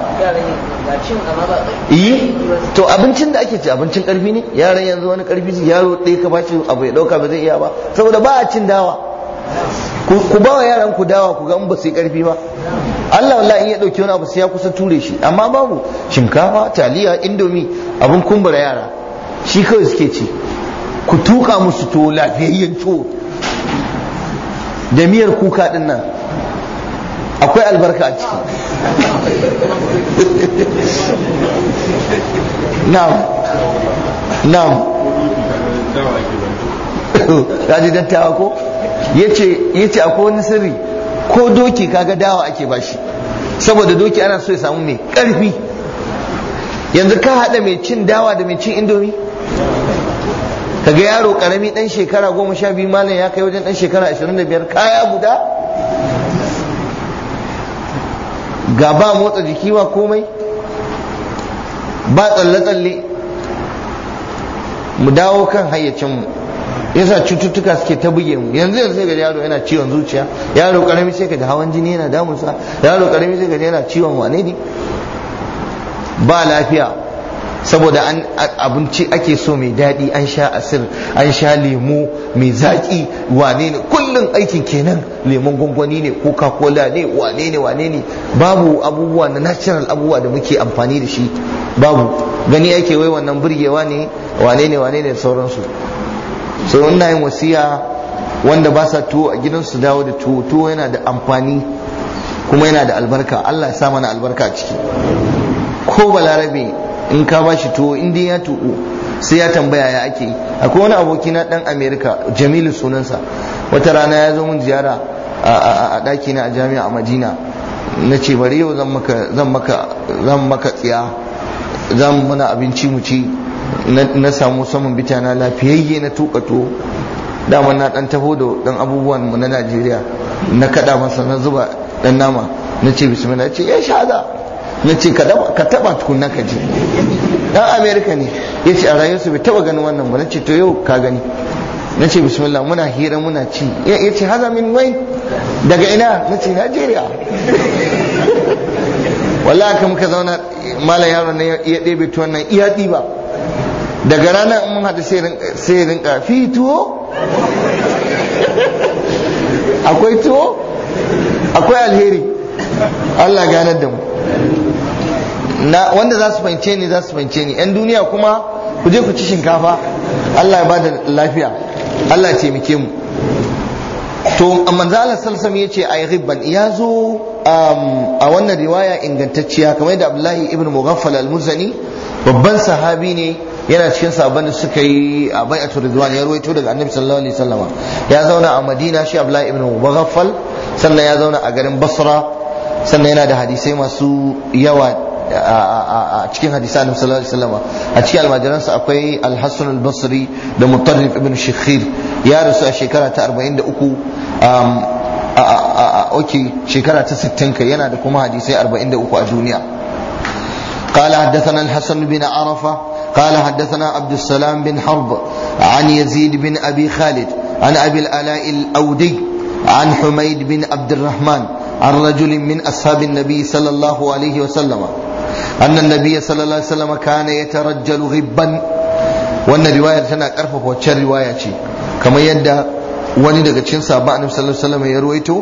Speaker 1: Yi to abincin da ake ci abincin karfi ne, yaran yanzu wani karfi yaro ɗaya ka bashi abu ya ɗauka ba zai iya ba, saboda ba a cin dawa. Ku ba wa yaran ku dawa ku ga in ba su yi karfi ba, Allah wallahi in ya dauki wani abu sai ya kusa ture shi. Amma babu shinkafa, taliya, indomi, abun kumbura yara shi kawai suke ci. Ku tuka musu to lafiyayyen tuwo da miyar kuka din nan, akwai albarka a ciki. Na'am na'am kaji dattawa ko yace yace akwai wani sirri, ko doki kaga dawa ake bashi, saboda doki ana so ya samu mai karfi. Yanzu ka hada mai cin dawa da mai cin indomi, kaga yaro karami dan shekara goma sha biyu malam ya kai wajen dan shekara ashirin da biyar, kaya guda ga ba motsa jiki ba komai, ba tsalle-tsalle. Mu dawo kan hayyacinmu, yasa cututtuka suke ta buge mu. Yanzu yanzu sai ga yaro yana ciwon zuciya, yaro karami sai ga hawan jini yana damunsa, yaro karami sai ga yana ciwon wane ne, ba lafiya. Saboda an abinci ake so mai daɗi, an sha asir, an sha lemo mai zaƙi, wane ne, kullum aikin kenan, lemon gwangwani ne, coca cola ne, wane ne wane ne. Babu abubuwa na natural abubuwa da muke amfani da shi, babu. Gani ake wai wannan burgewa ne, wane ne wane ne da sauransu. So ina yin wasiya wanda ba sa tuwo a gidansu dawo da tuwo. Tuwo yana da amfani kuma yana da albarka, Allah ya sa mana albarka a ciki. Ko balarabe in ka ba shi tuwo in dai ya tuwo sai ya tambaya ya ake yi. Akwai wani aboki na dan America, Jamilu sunansa, wata rana ya zo mun ziyara a daki na a jami'a a Madina. Na ce bari yau zan maka zan maka zan maka tsiya, zan muna abinci mu ci. Na samu saman bita na lafiyayye na tuka tuwo, dama na dan taho da dan abubuwan mu na Najeriya, na kada masa na zuba dan nama, na ce bismillah, ce ya shada, na ce ka taba tukunna ka ji. Dan America ne ya ce a rayuwarsa bai taba ganin wannan ba. Na ce to yau ka gani. Na ce bismillah, muna hira muna ci. Ya ce haza min wai daga ina? Na ce Najeriya. Wallahi haka muka zauna, malam yaron nan ya ɗebe tuwon nan iya ɗiba. Daga ranar mun haɗu sai rinka fi tuwo, akwai tuwo, akwai alheri. Allah ganar da mu. Na wanda za su fahimce ni za su fahimce ni. Yan duniya kuma ku je ku ci shinkafa, Allah ya bada lafiya, Allah ya taimake mu. To manzo Allah sallallahu alaihi yace ay ghibban, ya zo a wannan riwaya ingantacciya kamar da Abdullahi ibn Mughaffal al-Muzani, babban sahabi ne, yana cikin sahabban da suka yi a bai'atul ridwan, ya ruwaito daga annabi sallallahu alaihi wasallam. Ya zauna a Madina shi Abdullahi ibn Mughaffal, sannan ya zauna a garin Basra, sannan yana da hadisai masu yawa a cikin hadisi annabi sallallahu alaihi wasallam. A cikin almajiransa akwai al-Hasan al-Basri da Mutarrif ibn Shikhir, ya rasu a shekara ta arba'in da uku, a oke shekara ta sittin kai, yana da kuma hadisai arba'in da uku a duniya. قال حدثنا الحسن بن عرفة قال حدثنا عبد السلام بن حرب عن يزيد بن أبي خالد عن أبي العلاء الأودي عن حميد بن عبد الرحمن عن رجل من أصحاب النبي صلى الله عليه وسلم أن النبي صلى الله عليه وسلم كان يترجل غبا. وأن رواية تنا كرفة وتشر رواية كما يدى wani daga cikin sahabban annabi sallallahu alaihi wasallam ya ruwaito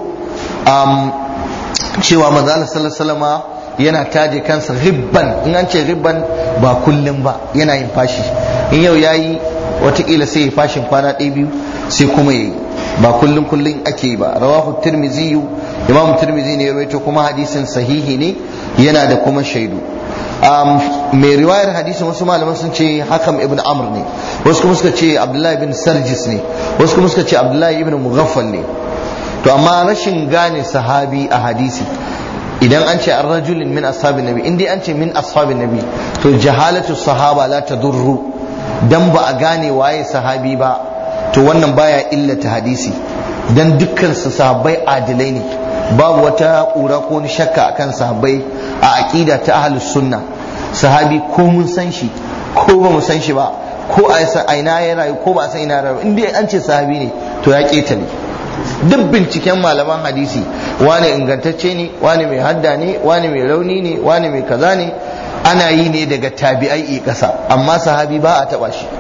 Speaker 1: um cewa manzo Allah sallallahu alaihi wasallam yana taje kansa ribban. In an ce ribban ba kullum ba, yana yin fashi. In yau yayi watakila sai ya fashin kwana ɗaya biyu sai kuma yayi, ba kullum kullum ake yi ba. Rawahu Tirmidhi, Imam Tirmidhi ne ya rawaito kuma hadisin sahihi ne, yana da kuma shaidu. Um, mai riwayar hadisin wasu malaman sun ce Hakam ibn Amr ne, wasu kuma suka ce Abdullahi ibn Sarjis ne, wasu kuma suka ce Abdullahi ibn Mughaffal ne. To amma rashin gane sahabi a hadisi, idan an ce an rajulin min ashabin nabi, in dai an ce min ashabin nabi, to jahalatu sahaba la tadurru, dan ba a gane waye sahabi ba, to wannan baya illata hadisi, dan dukkan su sahabbai adilai ne, babu wata ƙura ko ni shakka akan sahabbai a aqida ta ahlus sunna. Sahabi ko mun san shi ko ba mu san shi ba, ko a ina ya rayu ko ba a san ina ya rayu, in dai an ce sahabi ne to ya ketare duk binciken malaman hadisi. Wane ingantacce ne, wane mai hadda ne, wane mai rauni ne, wane mai kaza ne, ana yi ne daga tabi'ai a ƙasa, amma sahabi ba a taba shi,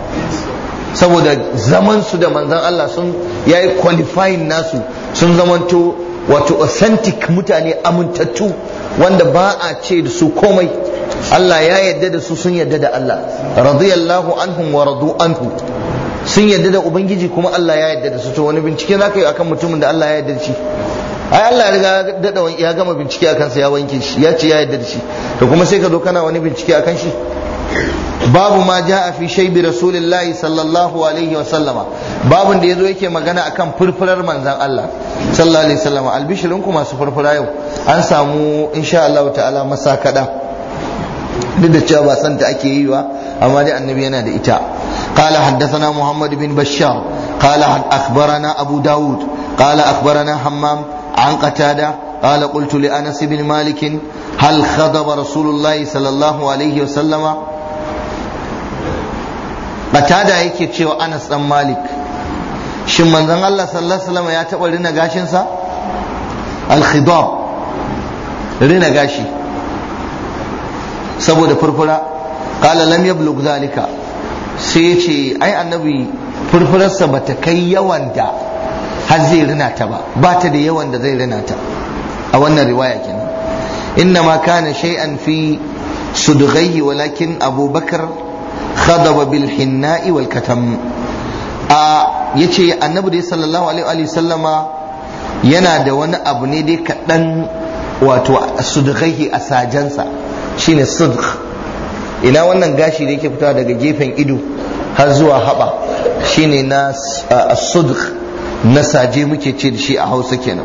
Speaker 1: saboda zaman su da manzon Allah sun yayi qualifying nasu, sun zamanto wato authentic mutane amintattu wanda ba a ce da su komai. Allah ya yadda da su, sun yadda da Allah, radiyallahu anhum wa radu anhu, sun yadda da ubangiji kuma Allah ya yadda da su. To wani bincike zaka yi akan mutumin da Allah ya yadda da shi? Ai Allah ya riga dada ya gama bincike akan sa, ya wanke shi, ya ce ya yadda da shi, to kuma sai ka zo kana wani bincike akan shi? Babu ma jaa fi shaybi rasulillahi sallallahu alaihi wa sallama, babun da yazo yake magana akan furfurar manzon Allah sallallahu alaihi wa sallama. Albishirin ku masu furfura yau an samu insha Allah ta'ala masakada, duk da cewa ba san ta ake yi ba, amma dai annabi yana da ita. قال حدثنا محمد بن بشار قال أخبرنا أبو داود قال أخبرنا حمام عن قتادة قال قلت لأنس بن مالك هل خضب رسول الله صلى الله عليه وسلم. قتادة yake cewa Anas dan Malik, shin manzon Allah sallallahu alaihi wasallam ya taba rina gashin sa? Al-khidab, rina gashi saboda furfura. Qala lam yablugh zalika, sai ce ai annabi furfurarsa bata kai yawan da har zai rina ta ba, ba ta da yawan da zai rina ta a wannan riwaya kenan. inna ma kana shay'an fi sudghayhi walakin Abu Bakar khadaba bil hinna'i wal katam. a yace annabi dai sallallahu alaihi wa sallama yana da wani abu ne dai kadan, wato sudghayhi a sajansa, shine sudgh. ina wannan gashi da yake fitowa daga gefen ido har zuwa haba, shine na as-sudgh, na saje muke ce da shi a Hausa kenan.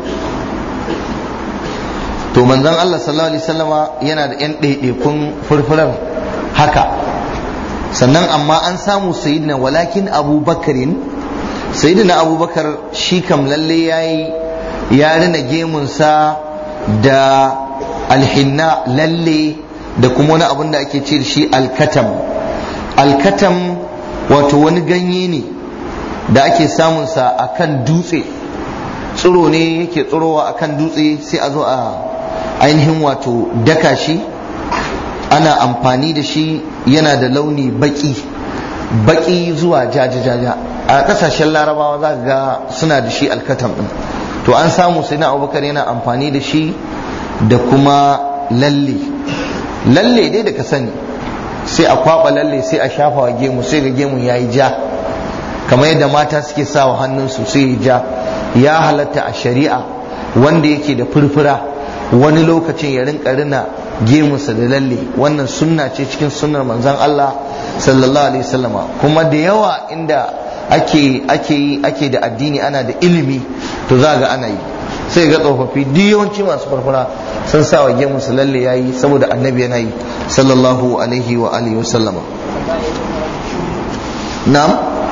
Speaker 1: to manzon Allah sallallahu alaihi wasallama yana da yan ɗaiɗaikun furfurar haka. sannan amma an samu sayyidina walakin abubakarin, sayyidina abubakar shi kam lalle yayi ya rina gemunsa da alhinna, lalle da kuma wani abin da ake ce da shi alkatam. Alkatam wato wani ganye ne da ake samunsa a kan dutse, tsiro ne yake tsirowa a kan dutse, sai a zo a ainihin wato daka shi, ana amfani da shi, yana da launi baki baki zuwa jaja-jaja. a kasashen larabawa za ga suna da shi alkatam din. to an samu sai na abubakar yana amfani da shi da kuma lalle lalle dai da ka sani, sai a kwaba lalle sai a shafa wa gemu, sai ga gemun yayi ja, kamar yadda mata suke sawa hannunsu sai ya ja. ya halatta a shari'a wanda yake da furfura wani lokacin ya rinka rina gemunsa da lalle, wannan sunna ce cikin sunnar manzon Allah sallallahu alaihi wasallama. kuma da yawa inda ake ake ake da addini, ana da ilimi, to za ga ana yi. sai ga tsofaffi duk yawanci masu furfura sun sa wa gemun su lalle yayi saboda annabi yana yi sallallahu alaihi wa alihi wasallama. na'am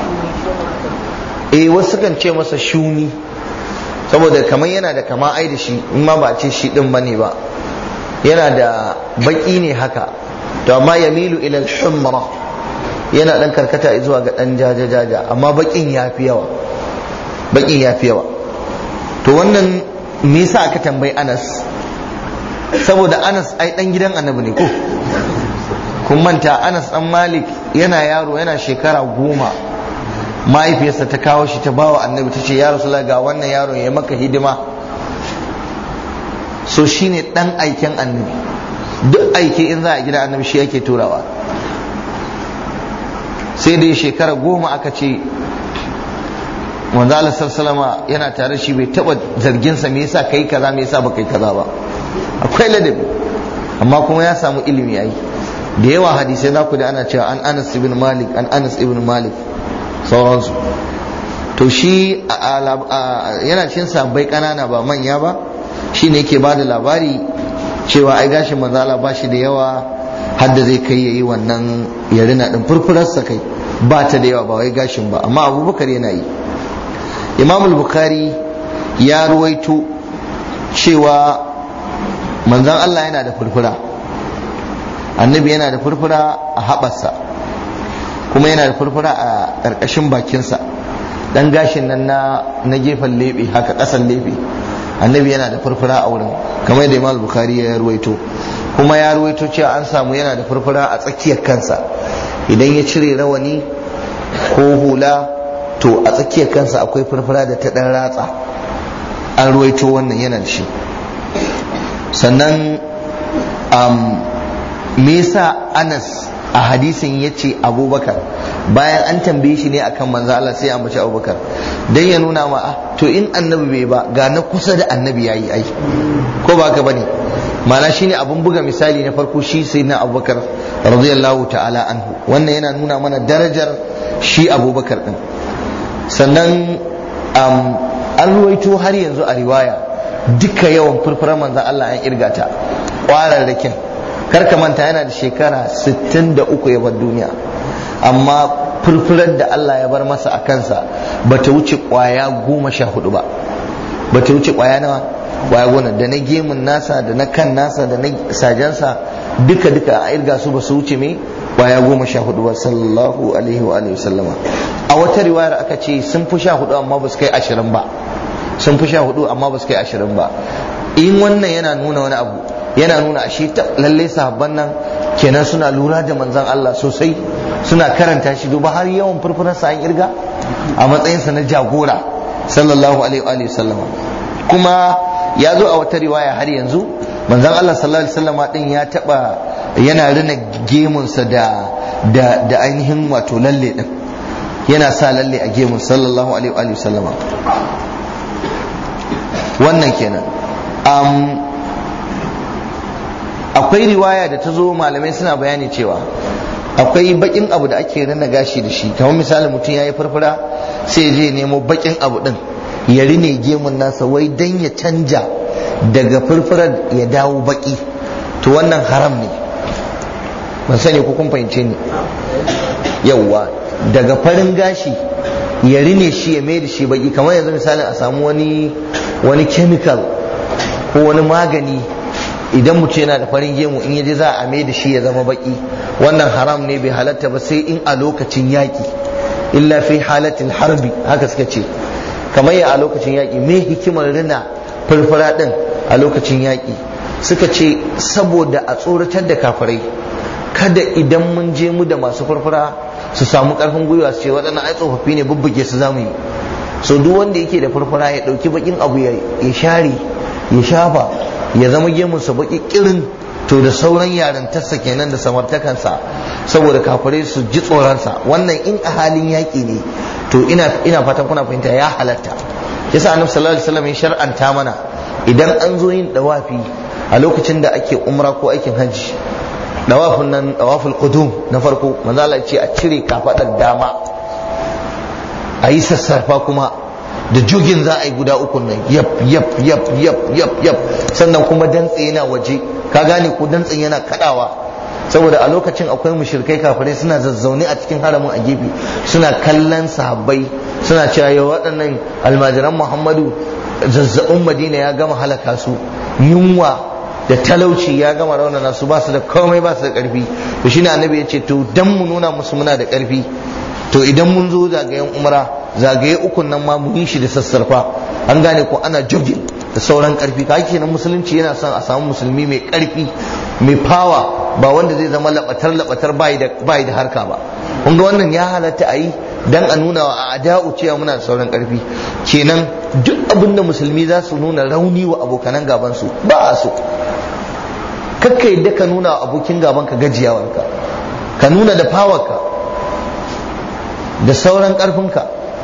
Speaker 1: eh wasu kan ce masa shuni saboda kamar yana da kama ai da shi, in ma ba ce shi din bane ba, yana da baki ne haka to amma yamilu ila al-humra, yana dan karkata zuwa ga dan jaja-jaja, amma bakin yafi yawa, bakin yafi yawa. To wannan me yasa aka tambayi Anas? Saboda Anas ai dan gidan Annabi ne ko? Kun manta Anas dan Malik yana yaro, yana shekara goma, mahaifiyarsa ta kawo shi ta bawa Annabi, ta ce ya Rasulullah ga wannan yaro ya maka hidima. So shine dan aiken Annabi, duk aike in za a gida Annabi shi yake turawa. Sai dai shekara goma aka ce manzo Allah sallallahu yana tare shi, bai taba zargin sa me yasa kai kaza me yasa baka yi kaza ba. Akwai ladabi, amma kuma ya samu ilimi yayi. Da yawa hadisai za ku da ana cewa an Anas ibn Malik, an Anas ibn Malik sauransu. To shi yana cin sabbai kanana ba manya ba, shine yake bada labari cewa ai gashin manzo Allah ba shi da yawa hadda zai kai yayi wannan yarina din, furfurarsa kai ba ta da yawa, ba wai gashin ba, amma Abubakar yana yi. Imam al-Bukhari ya ruwaito cewa manzon Allah yana da furfura, annabi yana da furfura a haɓarsa, kuma yana da furfura a ƙarƙashin bakinsa, dan gashin nan na na gefen lebe haka ƙasan lebe, annabi yana da furfura a wurin, kamar yadda Imam al-Bukhari ya ruwaito. Kuma ya ruwaito cewa an samu yana da furfura a tsakiyar kansa, idan ya cire rawani ko hula to a tsakiyar kansa akwai furfura da ta dan ratsa, an ruwaito wannan yana da shi. Sannan um, me yasa Anas a hadisin ya ce Abubakar bayan an tambaye shi ne akan manzo Allah sai an bace Abubakar, dan ya nuna ma to in annabi bai ba ga na kusa da annabi yayi ai, ko ba haka bane? Ma'ana shine abun buga misali na farko shi sayyidina Abubakar radiyallahu ta'ala anhu. Wannan yana nuna mana darajar shi Abubakar din. Sannan um, an ruwaito har yanzu a riwaya duka yawan furfurar manzon Allah an irga ta kwararrakin, kar ka manta yana da shekara sittin da uku ya bar duniya, amma furfurar da Allah ya bar masa a kansa bata wuce kwaya goma sha hudu ba, bata wuce kwaya nawa kwaya goma, da na gemun nasa da na kan nasa da na sajansa duka duka a irga su ba su wuce me kwaya goma sha hudu ba sallallahu alaihi wa alihi wasallama. A wata riwayar aka ce sun fi sha hudu amma ba su kai ashirin ba, sun fi sha hudu amma ba su kai ashirin ba. In wannan yana nuna wani abu, yana nuna ashe ta lalle sahabban nan kenan suna lura da manzon Allah sosai, suna karanta shi. Duba har yawan furfurarsa an irga a matsayinsa na jagora sallallahu alaihi wa sallama. Kuma ya zo a wata riwaya har yanzu manzon Allah sallallahu alaihi wasallama din ya taba yana rina gemunsa da da da ainihin wato lalle din, yana sa lalle a gemun sallallahu alaihi wa sallama. Wannan kenan. um, akwai riwaya da ta zo malamai suna bayani cewa akwai bakin abu da ake rina gashi da shi, kamar misali mutum ya yi farfara sai je nemo bakin abu din ya rine gemun nasa wai dan ya canja daga farfarar ya dawo baki, to wannan haram ne. ban sani ko kun fahimce ni. yawwa daga farin gashi ya rine shi ya mai da shi baki, kamar yanzu misali a samu wani wani chemical ko wani magani, idan mutum yana da farin gemu in yaje za a mai da shi ya zama baki, wannan haram ne, bai halatta ba sai in a lokacin yaki, illa fi halatin harbi, haka suka ce. kamar ya a lokacin yaki, me hikimar rina furfura din a lokacin yaki? Suka ce saboda a tsoratar da kafirai, kada idan mun je mu da masu furfura su samu karfin gwiwa su ce waɗannan ai tsofaffi ne, bubbuge su zamu yi. So duk wanda yake da furfura ya ɗauki bakin abu ya share ya shafa ya zama gemunsa baki kirin, to da sauran yarantarsa kenan da samartakansa, saboda kafirai su ji tsoronsa. Wannan in a halin yaƙi ne, to ina ina fatan kuna fahimta, ya halatta. Yasa annabi sallallahu alaihi wasallam ya shar'anta mana idan an zo yin dawafi a lokacin da ake umra ko aikin hajji, dawafin nan dawaful qudum na farko, manzo Allah ya ce a cire kafadar dama, a yi sassarfa kuma da jogin za a yi guda uku nan yap yap yap yap yap yap sannan kuma dantse yana waje, ka gane ko dantsen yana kadawa, saboda a lokacin akwai mushrikai kafirai suna zazzaune a cikin haramin a gefe suna kallon sahabbai suna cewa yau waɗannan almajiran Muhammadu zazzabin Madina ya gama halaka su, yunwa da talauci ya gama raunana su, ba su da komai, ba su da ƙarfi. To shine annabi ya ce to dan mu nuna musu muna da ƙarfi, to idan mun zo zagayen umra zagaye ukun nan ma mun yi shi da sassarfa, an gane ko ana jogging da sauran ƙarfi. Ka kenan musulunci yana son a samu musulmi mai ƙarfi mai fawa, ba wanda zai zama labatar labatar bai da bai da harka ba. kun ga wannan ya halatta a yi dan a nuna wa a'da'u cewa muna da sauran ƙarfi. Kenan duk abin da musulmi za su nuna rauni wa abokanan gaban su ba a so. Kakka yadda ka nuna wa abokin gaban ka gajiyawarka, ka nuna da fawarka da sauran ƙarfinka,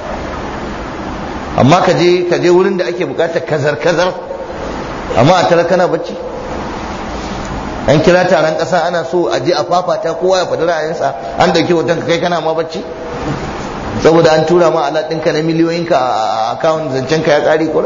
Speaker 1: amma ka je ka je wurin da ake bukatar kazar kazar amma a tara kana bacci. An kira taron ƙasa ana so a je a fafata kowa ya faɗi ra'ayinsa, an dauki hoton ka kai kana ma bacci saboda an tura ma alat ɗinka na miliyoyinka a akawun zancen ka ya ƙari kura.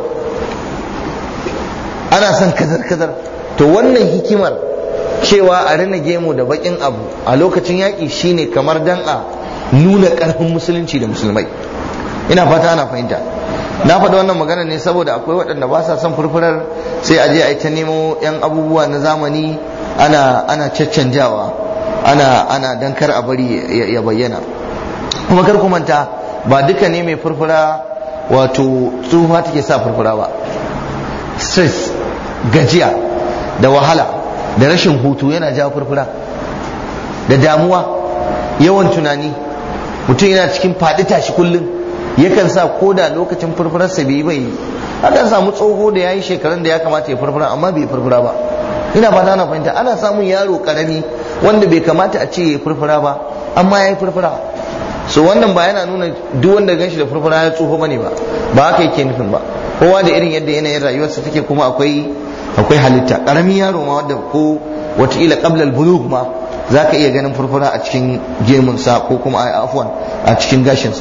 Speaker 1: Ana son kazar kazar. To wannan hikimar cewa a rina gemu da bakin abu a lokacin yaƙi shine kamar dan a nuna ƙarfin musulunci da musulmai. Ina fata ana fahimta. Na faɗi wannan magana ne saboda akwai waɗanda ba sa son furfurar, sai a je a yi ta nemo yan abubuwa na zamani ana ana caccanjawa ana ana dan kar a bari ya bayyana. Kuma kar ku manta ba duka ne mai furfura wato tsufa take sa furfura ba. Stress, gajiya da wahala da rashin hutu yana jawo furfura, da damuwa, yawan tunani, mutum yana cikin faɗi tashi kullum yakan sa ko da lokacin furfurarsa bai yi bai. Akan samu tsoho da ya yi shekarun da ya kamata ya furfura amma bai furfura ba. Ina fata ana fahimta. Ana samun yaro karami wanda bai kamata a ce ya furfura ba amma ya yi furfura. So wannan ba yana nuna duk wanda gan shi da furfura ya tsoho bane ba, ba haka yake nufin ba. Kowa da irin yadda yanayin rayuwarsa take, kuma akwai akwai halitta. Karamin yaro ma wanda ko wataƙila qabla al-bulugh ma zaka iya ganin furfura a cikin gemunsa ko kuma afwan a cikin gashinsa.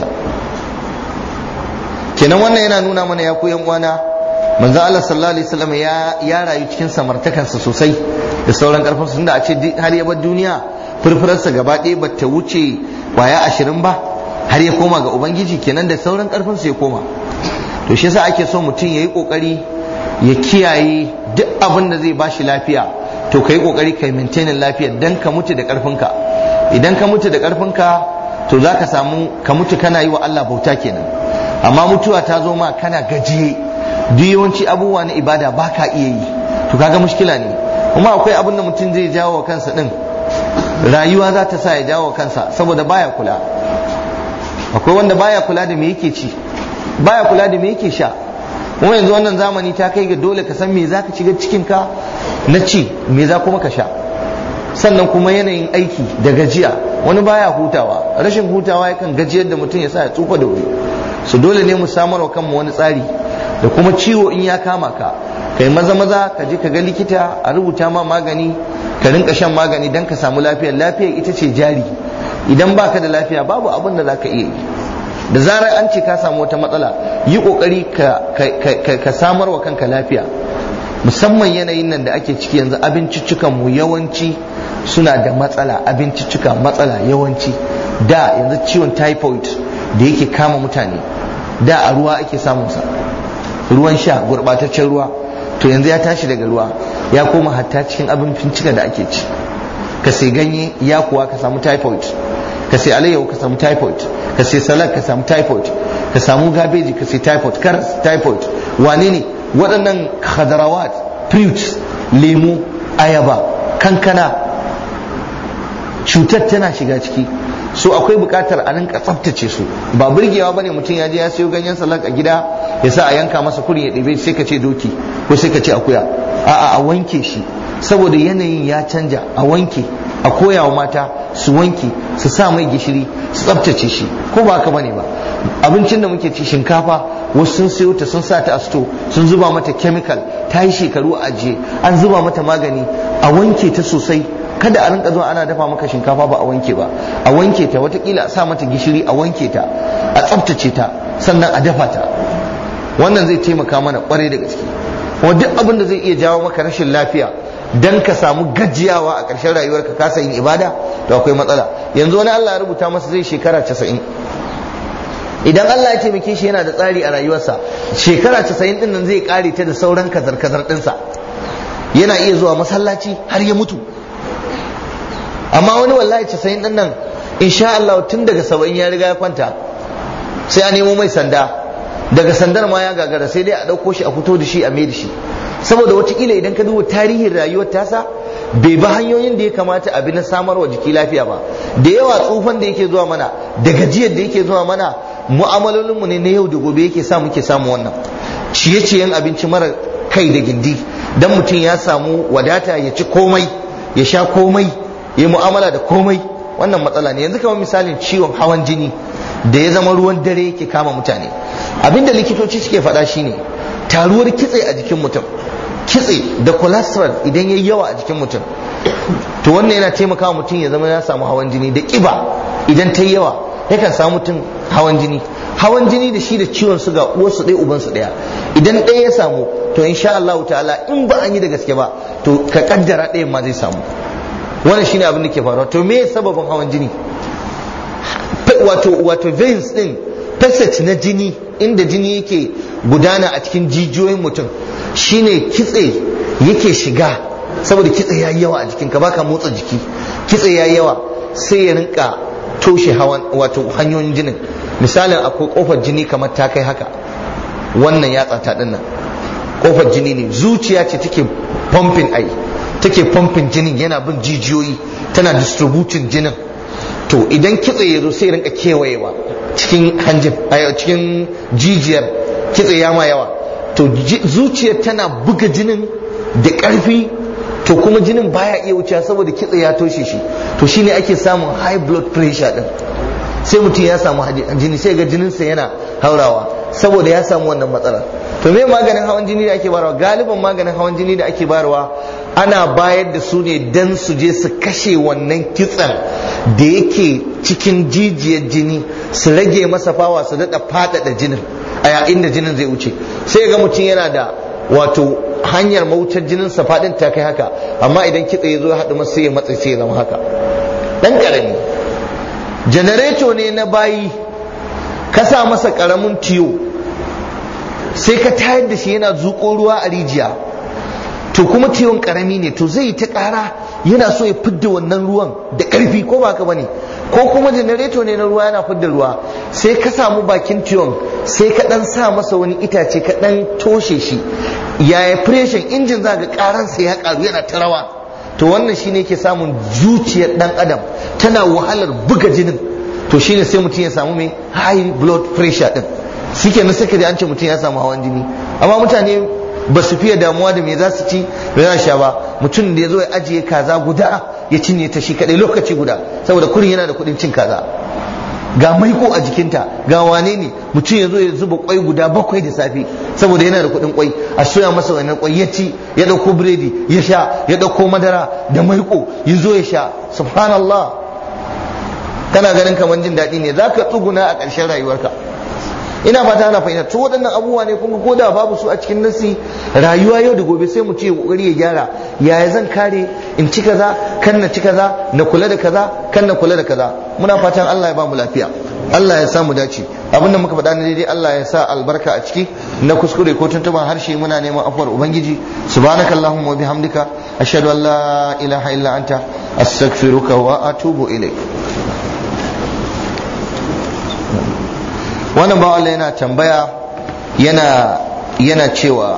Speaker 1: Kenan wannan yana nuna mana ya ku yan uwana, manzo Allah sallallahu alaihi wasallam ya ya rayu cikin samartakansa sosai da sauran karfin sa, tunda a ce har ya bar duniya furfurarsa gaba ɗaya ba ta wuce kwaya ashirin ba har ya koma ga ubangiji, kenan da sauran karfin sa ya koma. To shi yasa ake so mutum yayi kokari ya kiyaye duk abin da zai bashi lafiya, to kai kokari kai maintain lafiyar dan ka mutu da karfinka. Idan ka mutu da karfinka to zaka samu ka mutu kana yi wa Allah bauta kenan. Amma mutuwa ta zo ma kana gajiye, duk yawanci abubuwa na ibada ba ka iya yi, to kaga mushkila ne. Kuma akwai abin da mutum zai jawo wa kansa din, rayuwa za ta sa ya jawo wa kansa saboda baya kula. Akwai wanda baya kula da me yake ci, baya kula da me yake sha. Kuma yanzu wannan zamani ta kai ga dole ka san me za ka shiga cikin ka na ci, me za kuma ka sha. Sannan kuma yanayin aiki da gajiya, wani baya hutawa, rashin hutawa yakan gajiyar da mutum ya sa ya tsufa da wuri. So dole ne mu samar wa kanmu wani tsari, da kuma ciwo in ya kama ka kai maza maza ka je ka ga likita a rubuta ma magani, ka rinka shan magani dan ka samu lafiya. Lafiya ita ce jari. Idan baka da lafiya babu abin da zaka iya yi. Da zarar an ce ka samu wata matsala, yi kokari ka ka ka samar wa kanka lafiya. Musamman yanayin nan da ake ciki yanzu, abinciccikan mu yawanci suna da matsala, abinciccika matsala yawanci. Da yanzu ciwon typhoid da yake kama mutane, da a ruwa ake samunsa, ruwan sha, gurbataccen ruwa. To yanzu ya tashi daga ruwa ya koma hatta cikin abincin cika da ake ci. Ka sai ganye ya kuwa ka samu typhoid, ka sai alayyahu ka samu typhoid, ka sai salad ka samu typhoid, ka samu gabeji ka sai typhoid, karas typhoid, wane ne waɗannan khadarawat, fruits, lemu, ayaba, kankana, cutar tana shiga ciki. So akwai bukatar a rinka tsaftace su. Ba burgewa bane mutum ya je ya sayo ganyen salak a gida ya sa a yanka masa kurin ya ɗebe sai ka ce doki ko sai ka ce akuya. A'a, a wanke shi saboda yanayin ya canja. A wanke, a koya wa mata su wanke, su sa mai gishiri, su tsaftace shi. Ko ba haka bane ba? Abincin da muke ci, shinkafa, wasu sun sayo ta sun sa ta a sto, sun zuba mata chemical, ta yi shekaru a ajiye, an zuba mata magani. A wanke ta sosai, kada a rinka zuwa ana dafa maka shinkafa ba a wanke ba. A wanke ta, watakila a sa mata gishiri, a wanke ta, a tsaftace ta, sannan a dafa ta. wannan zai taimaka mana kwarai da gaske. kuma duk abin da zai iya jawo maka rashin lafiya dan ka samu gajiyawa a ƙarshen rayuwarka ka kasa yin ibada, to akwai matsala. Yanzu wani Allah ya rubuta masa zai shekara casa'in, idan Allah ya taimake shi yana da tsari a rayuwarsa, shekara casa'in din nan zai kare ta da sauran kazar-kazar ɗinsa, yana iya zuwa masallaci har ya mutu. Amma wani wallahi casa'in din nan insha Allah tun daga saba'in ya riga ya kwanta, sai a nemo mai sanda, daga sandar ma ya gagara, sai dai a ɗauko shi a fito da shi a mai da shi. Saboda watakila idan ka duba tarihin rayuwar tasa bai ba hanyoyin da ya kamata a bi na samar wa jiki lafiya ba. Da yawa tsufan da yake zuwa mana da gajiyar da yake zuwa mana mu'amalolinmu ne na yau da gobe yake sa muke samu wannan ciye-ciyen abinci mara kai da gindi, dan mutum ya samu wadata ya ci komai ya sha komai ya mu'amala da komai, wannan matsala ne. Yanzu kamar misalin ciwon hawan jini da ya zama ruwan dare yake kama mutane, abinda likitoci suke faɗa shine taruwar kitse a jikin mutum, kitse da cholesterol idan yayi yawa a jikin mutum, to wannan yana taimakawa mutum ya zama ya samu hawan jini. Da kiba idan ta yi yawa yakan samu mutum hawan jini. Hawan jini da shi da ciwon suga uwarsu ɗaya ubansu ɗaya, idan ɗaya ya samu to insha Allah ta'ala in ba an yi da gaske ba to ka kaddara ɗayan ma zai samu. Wannan shine abin da ke faruwa. To me sababin hawan jini? Wato wato veins din, passage na jini, inda jini yake gudana a cikin jijiyoyin mutum, shine kitse yake shiga. Saboda kitse yayi yawa a jikinka, baka motsa jiki, kitse yayi yawa sai ya rinka toshe hawan wato hanyoyin jinin. Misalin akwai kofar jini kamar ta kai haka, wannan yatsa ta dinnan kofar jini ne, zuciya ce take pumping ai take pumping jinin, yana bin jijiyoyi, tana distributing jinin. To idan kitse ya zo sai rinka kewayewa cikin hanjin cikin jijiyar, kitse ya ma yawa, to zuciyar tana buga jinin da ƙarfi, to kuma jinin baya iya wuce saboda kitse ya toshe shi, to shine ake samun high blood pressure din. Sai mutum ya samu jini, sai ga jininsa yana haurawa saboda ya samu wannan matsalar. To me maganin hawan jini da ake barawa? Galiban maganin hawan jini da ake barawa ana bayar da su ne dan su je su kashe wannan kitsen da yake cikin jijiyar jini, su rage masa fawa, su daɗa faɗaɗa jinin a yayin da jinin zai wuce. Sai ga mutum yana da wato hanyar mawutar jinin sa faɗin ta kai haka, amma idan kitse ya zo ya haɗu masa sai ya matsa sai ya zama haka ɗan ƙarami. Janareto ne na bayi, ka sa masa ƙaramin tiyo sai ka tayar da shi yana zuƙo ruwa a rijiya, to kuma tiyon ƙarami ne, to zai yi ta ƙara, yana so ya fidda wannan ruwan da ƙarfi, ko ba ka bane? Ko kuma janareto ne na ruwa yana fidda ruwa, sai ka samu bakin tiyon sai ka ɗan sa masa wani itace ka ɗan toshe shi, yaya pressure injin za ga ƙaransa ya ƙaru yana ta rawa. To wannan shine yake samun zuciyar dan adam tana wahalar buga jinin, to shine sai mutum ya samu mai high blood pressure din, shikenan sai ka ji an ce mutum ya samu hawan jini. Amma mutane ba su fiye damuwa da me za su ci da za sha ba. Mutum da ya zo ya ajiye kaza guda ya cinye ta shi kadai lokaci guda, saboda kurin yana da kuɗin cin kaza, ga maiko a jikinta, ga wane ne. Mutum ya zo ya zuba kwai guda bakwai da safe saboda yana da kuɗin kwai, a soya masa wannan kwai ya ci, ya ɗauko biredi ya sha, ya ɗauko madara da maiko ya zo ya sha. Subhanallah, kana ganin kamar jin daɗi ne, za ka tsuguna a ƙarshen rayuwarka. Ina fata ana fahimta. To waɗannan abubuwa ne kun ko da babu su a cikin nasi, rayuwa yau da gobe sai mu ce kokari ya gyara. Yaya zan kare in ci kaza, kan na ci kaza, na kula da kaza, kan na kula da kaza. Muna fatan Allah ya ba mu lafiya, Allah ya sa mu dace. Abin da muka faɗa ne daidai Allah ya sa albarka a ciki, na kuskure ko tuntuban harshe muna neman afuwar ubangiji. Subhanakallahumma wa bihamdika ashhadu an la ilaha illa anta astaghfiruka wa atubu ilaik. Wannan ba Allah yana tambaya, yana yana cewa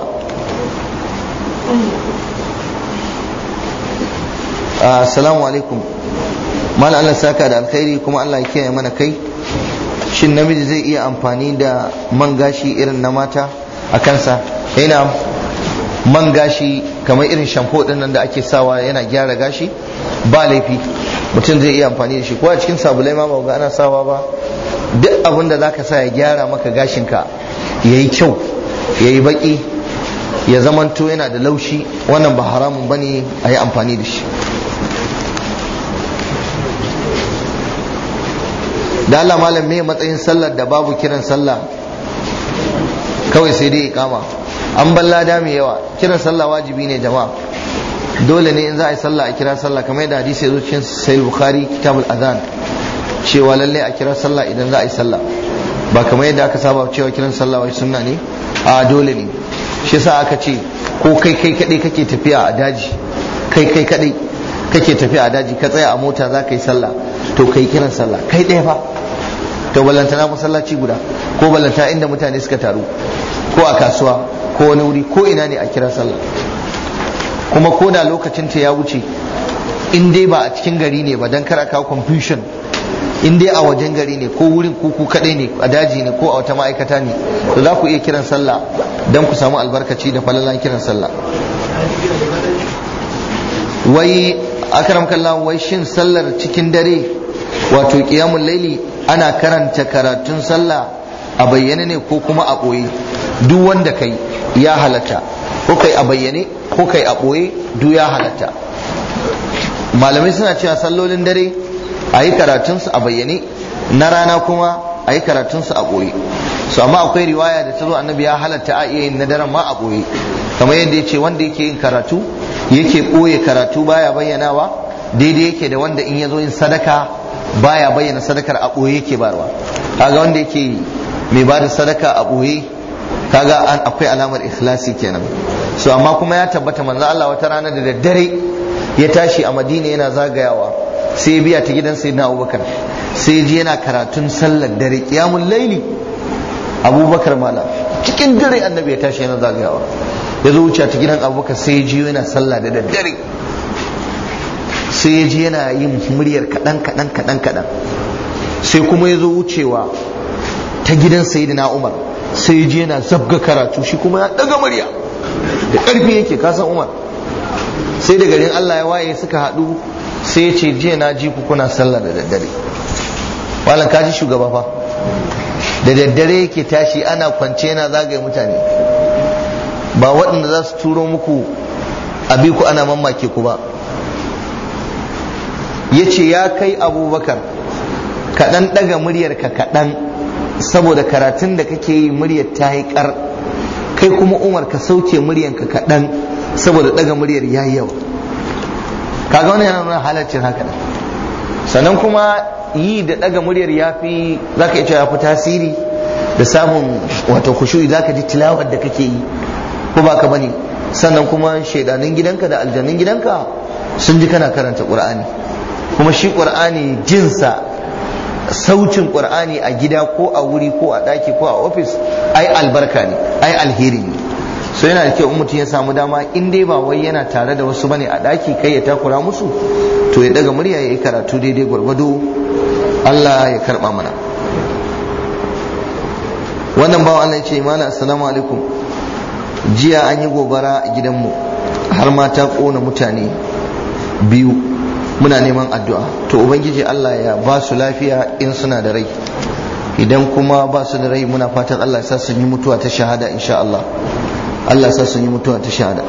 Speaker 1: assalamu alaikum malam, Allah saka da alkhairi kuma Allah ya kiyaye mana kai. Shin namiji zai iya amfani da man gashi irin na mata a kansa? Yana man gashi kamar irin shampo din nan da ake sawa yana gyara gashi, ba laifi, mutum zai iya amfani da shi. Ko a cikin sabulai ma ba ga ana sawa ba. Duk abin da zaka sa ya gyara maka gashinka yayi kyau, yayi baki, ya zamanto yana da laushi, wannan ba haramun bane a yi amfani da shi. Da Allah malam, me matsayin sallar da babu kiran sallah kawai sai dai iqama. An bar lada mai yawa. Kiran sallah wajibi ne jama'a, dole ne in za a yi sallah a kira sallah, kamar yadda hadisi ya zo cikin sahih bukhari kitabul adhan cewa lalle a kira sallah idan za a yi sallah, ba kamar yadda aka saba cewa kiran sallah wai sunna ne, a dole ne. shi yasa aka ce ko kai kai kadai kake tafiya a daji, kai kai kadai kake tafiya a daji ka tsaya a mota za ka yi sallah, to kai kiran sallah kai ɗaya fa, to ballantana masallaci guda, ko ballanta inda mutane suka taru, ko a kasuwa ko wani wuri, ko ina ne a kira sallah. Kuma ko da lokacin ta ya wuce, in dai ba a cikin gari ne ba, dan kar a kawo confusion, in dai a wajen gari ne ko wurin kuku kadai ne, a daji ne ko a wata ma'aikata ne, to za ku iya kiran sallah dan ku samu albarkaci da falalan kiran sallah. Wai akram kallahu, wai shin sallar cikin dare wato qiyamul laili ana karanta karatun sallah a bayyane ne ko kuma a ɓoye? Duk wanda kai ya halatta, ko kai a bayyane ko kai a ɓoye, duk ya halatta. Malamai suna cewa sallolin dare a yi karatunsu a bayyane, na rana kuma a yi karatunsu a ɓoye. So amma akwai riwaya da ta zo annabi ya halatta a iya yin na daren ma a ɓoye, kamar yadda ya ce wanda yake yin karatu yake ɓoye karatu baya bayyanawa, daidai yake da wanda in ya zo yin sadaka baya bayyana sadakar a ɓoye yake barwa. Kaga wanda yake mai ba da sadaka a ɓoye, kaga an akwai alamar ikhlasi kenan. So amma kuma ya tabbata manzo Allah wata rana da daddare ya tashi a Madina yana zagayawa, sai ya biya ta gidan sayyidina Abubakar, sai ji yana karatun sallar dare qiyamul laili. Abubakar mala cikin dare annabi ya tashi yana zagayawa, ya zo wuce ta gidan Abubakar sai ya ji yana sallah da daddare, sai ya ji yana yin muryar kadan kadan kadan kadan, sai kuma ya zo wucewa ta gidan sayyidina Umar, sai ya ji yana zabga karatu, shi kuma ya daga murya da ƙarfi yake, kasan Umar. Sai da garin Allah ya waye suka haɗu, sai ya ce jiya na ji ku kuna sallah da daddare. Malam kaji shugaba fa, da daddare yake tashi ana kwance yana zagaye mutane, ba waɗanda za su turo muku abi ku ana mamake ku ba. Ya ce ya kai Abubakar, kaɗan ɗaga muryarka kaɗan, saboda karatun da kake yi muryar ta yi ƙar, kai kuma Umar ka sauke muryanka kaɗan saboda ɗaga muryar ya yi yawa. Kaga wani yana nuna halaccin haka. Sannan kuma yi da ɗaga muryar ya fi, za ka iya cewa ya fi tasiri da samun wato khushu'i, za ka ji tilawar da kake yi, ko ba ka bane. Sannan kuma shaidanin gidanka da aljannin gidanka sun ji kana karanta Qur'ani, kuma shi Qur'ani jinsa, sautin Qur'ani a gida ko a wuri ko a ɗaki ko a ofis, ai albarka ne, ai alheri ne. So yana da kyau in mutum ya samu dama, in dai ba wai yana tare da wasu bane a ɗaki, kai ya takura musu, to ya daga murya ya yi karatu daidai gwargwado. Allah ya karɓa mana. Wannan bawa Allah ya ce, mana assalamu alaikum, jiya an yi gobara a gidanmu har ma ta ƙona mutane biyu, muna neman addu'a. To ubangiji Allah ya ba su lafiya in suna da rai, idan kuma ba su da rai muna fatan Allah ya sa sun yi mutuwa ta shahada insha Allah. Allah ya sa sun yi mutuwa ta shahada.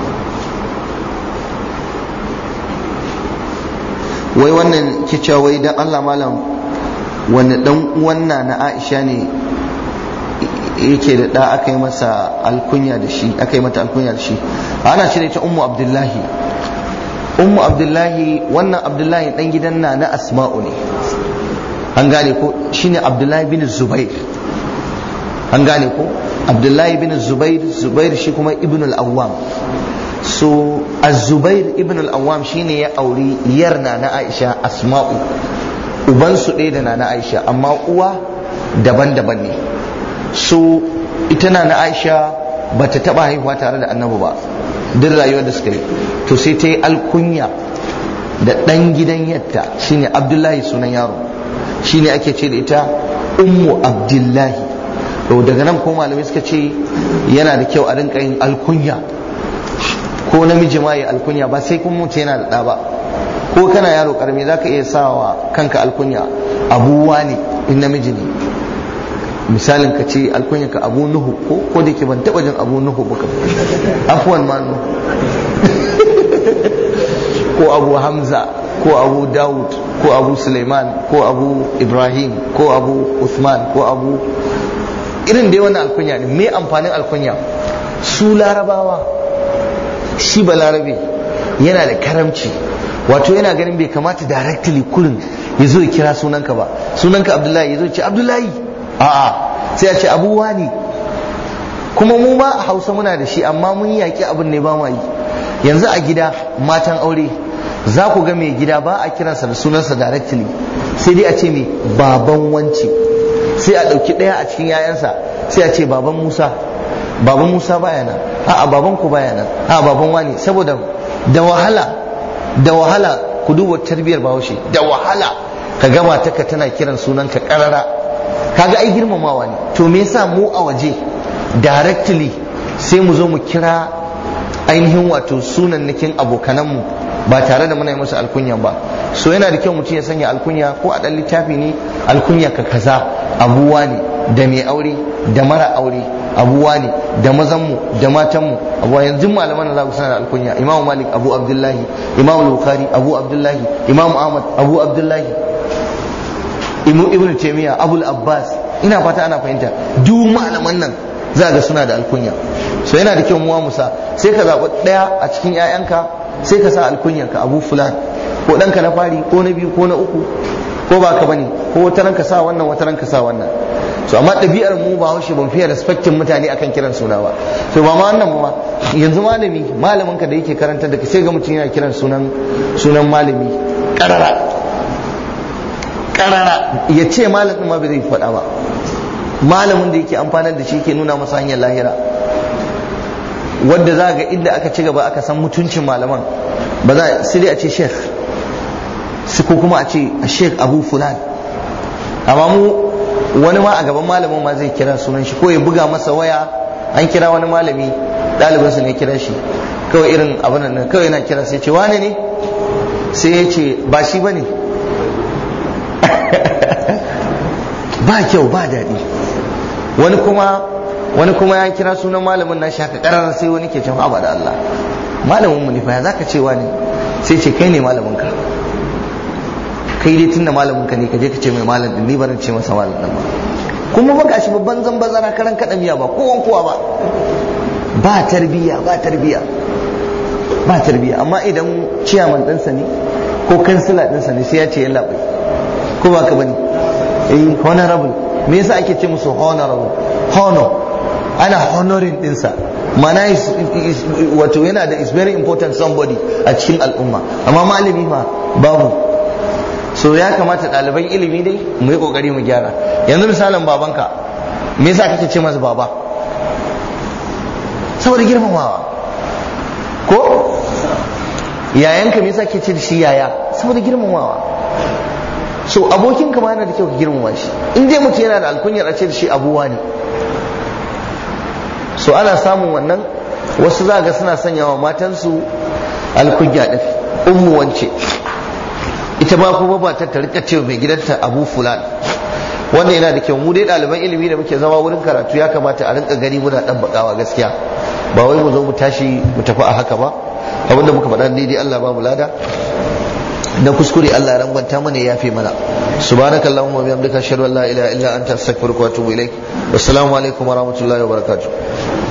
Speaker 1: Wai wannan kicewa, wai dan Allah malam, wani dan uwan na Aisha ne yake da da aka yi masa alkunya da shi, aka yi mata alkunya da shi, ana cire ta Ummu Abdullahi. Ummu Abdullahi, wannan Abdullahi dan gidan na na Asma'u ne, an gane ko, shine Abdullahi bin Zubair, an gane ko, Abdullahi bin Zubair, Zubair shi kuma Ibn al-Awwam. So Az-Zubair Ibn al-Awwam shine ya auri yar na na Aisha Asma'u, uban su ɗaya da na na Aisha amma uwa daban-daban ne. So ita na na Aisha bata taba haihuwa tare da Annabi ba duk rayuwar da suka yi, to sai ta yi alkunya da ɗan gidan yatta shine Abdullahi sunan yaro, shine ake ce da ita Ummu Abdullahi. To daga nan ko malamai suka ce yana da kyau a rinka yin alkunya, ko namiji ma ya alkunya, ba sai kuma mutum yana da ɗa ba, ko kana yaro karami za ka iya sawa kanka alkunya abuwa ne in namiji ne. Misalin ka ce alkunya ka Abu Nuhu, ko ko da ke ban taba jin Abu Nuhu ba, afwan ma Nuhu ko Abu Hamza ko Abu Dawud ko Abu Sulaiman ko Abu Ibrahim ko Abu Uthman ko Abu irin dai wannan alkunya ne. Me amfanin alkunya? Su larabawa, shi ba larabe yana da karamci, wato yana ganin bai kamata directly kurin ya zo ya kira sunanka ba. Sunanka Abdullahi, ya zo ce Abdullahi, a'a sai ya ce Abu Wani. Kuma mu ma a Hausa muna da shi, amma mun yaki abin ne ba ma yi. Yanzu a gida matan aure za ku ga mai gida ba a kiransa da sunansa directly, sai dai a ce mai baban wance, sai a ɗauki ɗaya a cikin yayansa sai a ce baban Musa. Baban Musa baya nan, a'a baban ku baya nan, a'a baban wani. Saboda da wahala da wahala ku duba tarbiyar Bahaushe, da wahala ka gama taka tana kiran sunanka karara, kaga ai girmamawa ne. To me yasa mu a waje directly sai mu zo mu kira ainihin wato sunannikin abokananmu ba tare da muna yi musu alkunya ba? So yana da kyau mutum ya sanya alkunya, ko a ɗan littafi ne alkunya ka kaza, abuwa ne, da mai aure da mara aure abuwa ne, da mazanmu da matanmu abuwa. Yanzu malaman za ku sana da alkunya. Imam Malik Abu Abdullahi, Imam Bukhari Abu Abdullahi, Imam Ahmad Abu Abdullahi, Ibn Taymiyyah Abul Abbas. Ina fata ana fahimta. Duk malaman nan za ga suna da alkunya. So yana da kyau muwa musa, sai ka zaɓi ɗaya a cikin 'ya'yanka sai ka sa alkunyanka Abu Fulan, ko ɗanka na fari ko na biyu ko na uku, ko ba ka bane, ko wata ranka sa wannan wata ranka sa wannan. So amma ɗabi'ar mu ba haushe ban fiye respectin mutane akan kiran suna ba. So ba ma wannan ba, yanzu malami malamin ka da yake karantar da ka sai ga mutum yana kiran sunan sunan malami karara karara, ya ce malamin ma bai zai faɗa ba. Malamin da yake amfanar da shi ke nuna masa hanyar lahira, wadda za ga inda aka ci gaba aka san mutuncin malaman, ba za sai dai a ce sheikh, su ko kuma a ce a sheikh Abu Fulan. Amma mu wani ma a gaban malamin ma zai kira sunan shi, ko ya buga masa waya. An kira wani malami, ɗalibinsa ne kira shi, kawai irin abin nan kawai yana kira sai ce wane ne, sai ya ce ba shi bane. Ba kyau, ba daɗi. Wani kuma wani kuma ya kira sunan malamin na shaka karar, sai wani ke cewa ba da Allah malamin mu ne fa, ya zaka ce wani? Sai ce kai ne malamin ka, kai dai tunda malamin ka ne ka je ka ce mai malam din, ni barin ce masa malam din ba. Kuma ba gashi babban zambazara karan kada miya ba kowan kowa ba. Ba tarbiya ba tarbiya ba tarbiya. Amma idan ciyaman ɗinsa ne ko kansila ɗinsa ne sai ya ce yalla bai, ko ba ka bane? Eh, honorable. Me yasa ake ce musu honorable? Honor, ana honoring dinsa, mana wato yana da is very important somebody a cikin al'umma. Amma malami fa babu. So ya kamata ɗaliban ilimi dai mu yi kokari mu gyara. Yanzu misalin babanka, me yasa kake ce masa baba? Saboda girmamawa. Ko yayanka me yasa kake ce da shi yaya? Saboda girmamawa. So abokinka ma yana da kyau ka girmama shi. In dai mutum yana da alkunyar a ce da shi abuwa ne. So ana samun wannan, wasu za ga suna sanya wa matansu alkunya din, ummu wance, ita ma kuma ba ta rika cewa mai gidanta Abu Fulan. Wannan yana da kyau. Mu dai ɗaliban ilimi da muke zama wurin karatu ya kamata a rinka gani muna dan bakawa gaskiya, ba wai mu zo mu tashi mu tafi a haka ba. Abinda muka faɗa daidai Allah ba mu lada, da kuskure Allah ya rangwanta mana ya yafe mana. Subhanakallahumma wa bihamdika ashhadu an la ilaha illa anta astaghfiruka wa atubu ilaik. Wassalamu alaikum wa rahmatullahi wa barakatuh.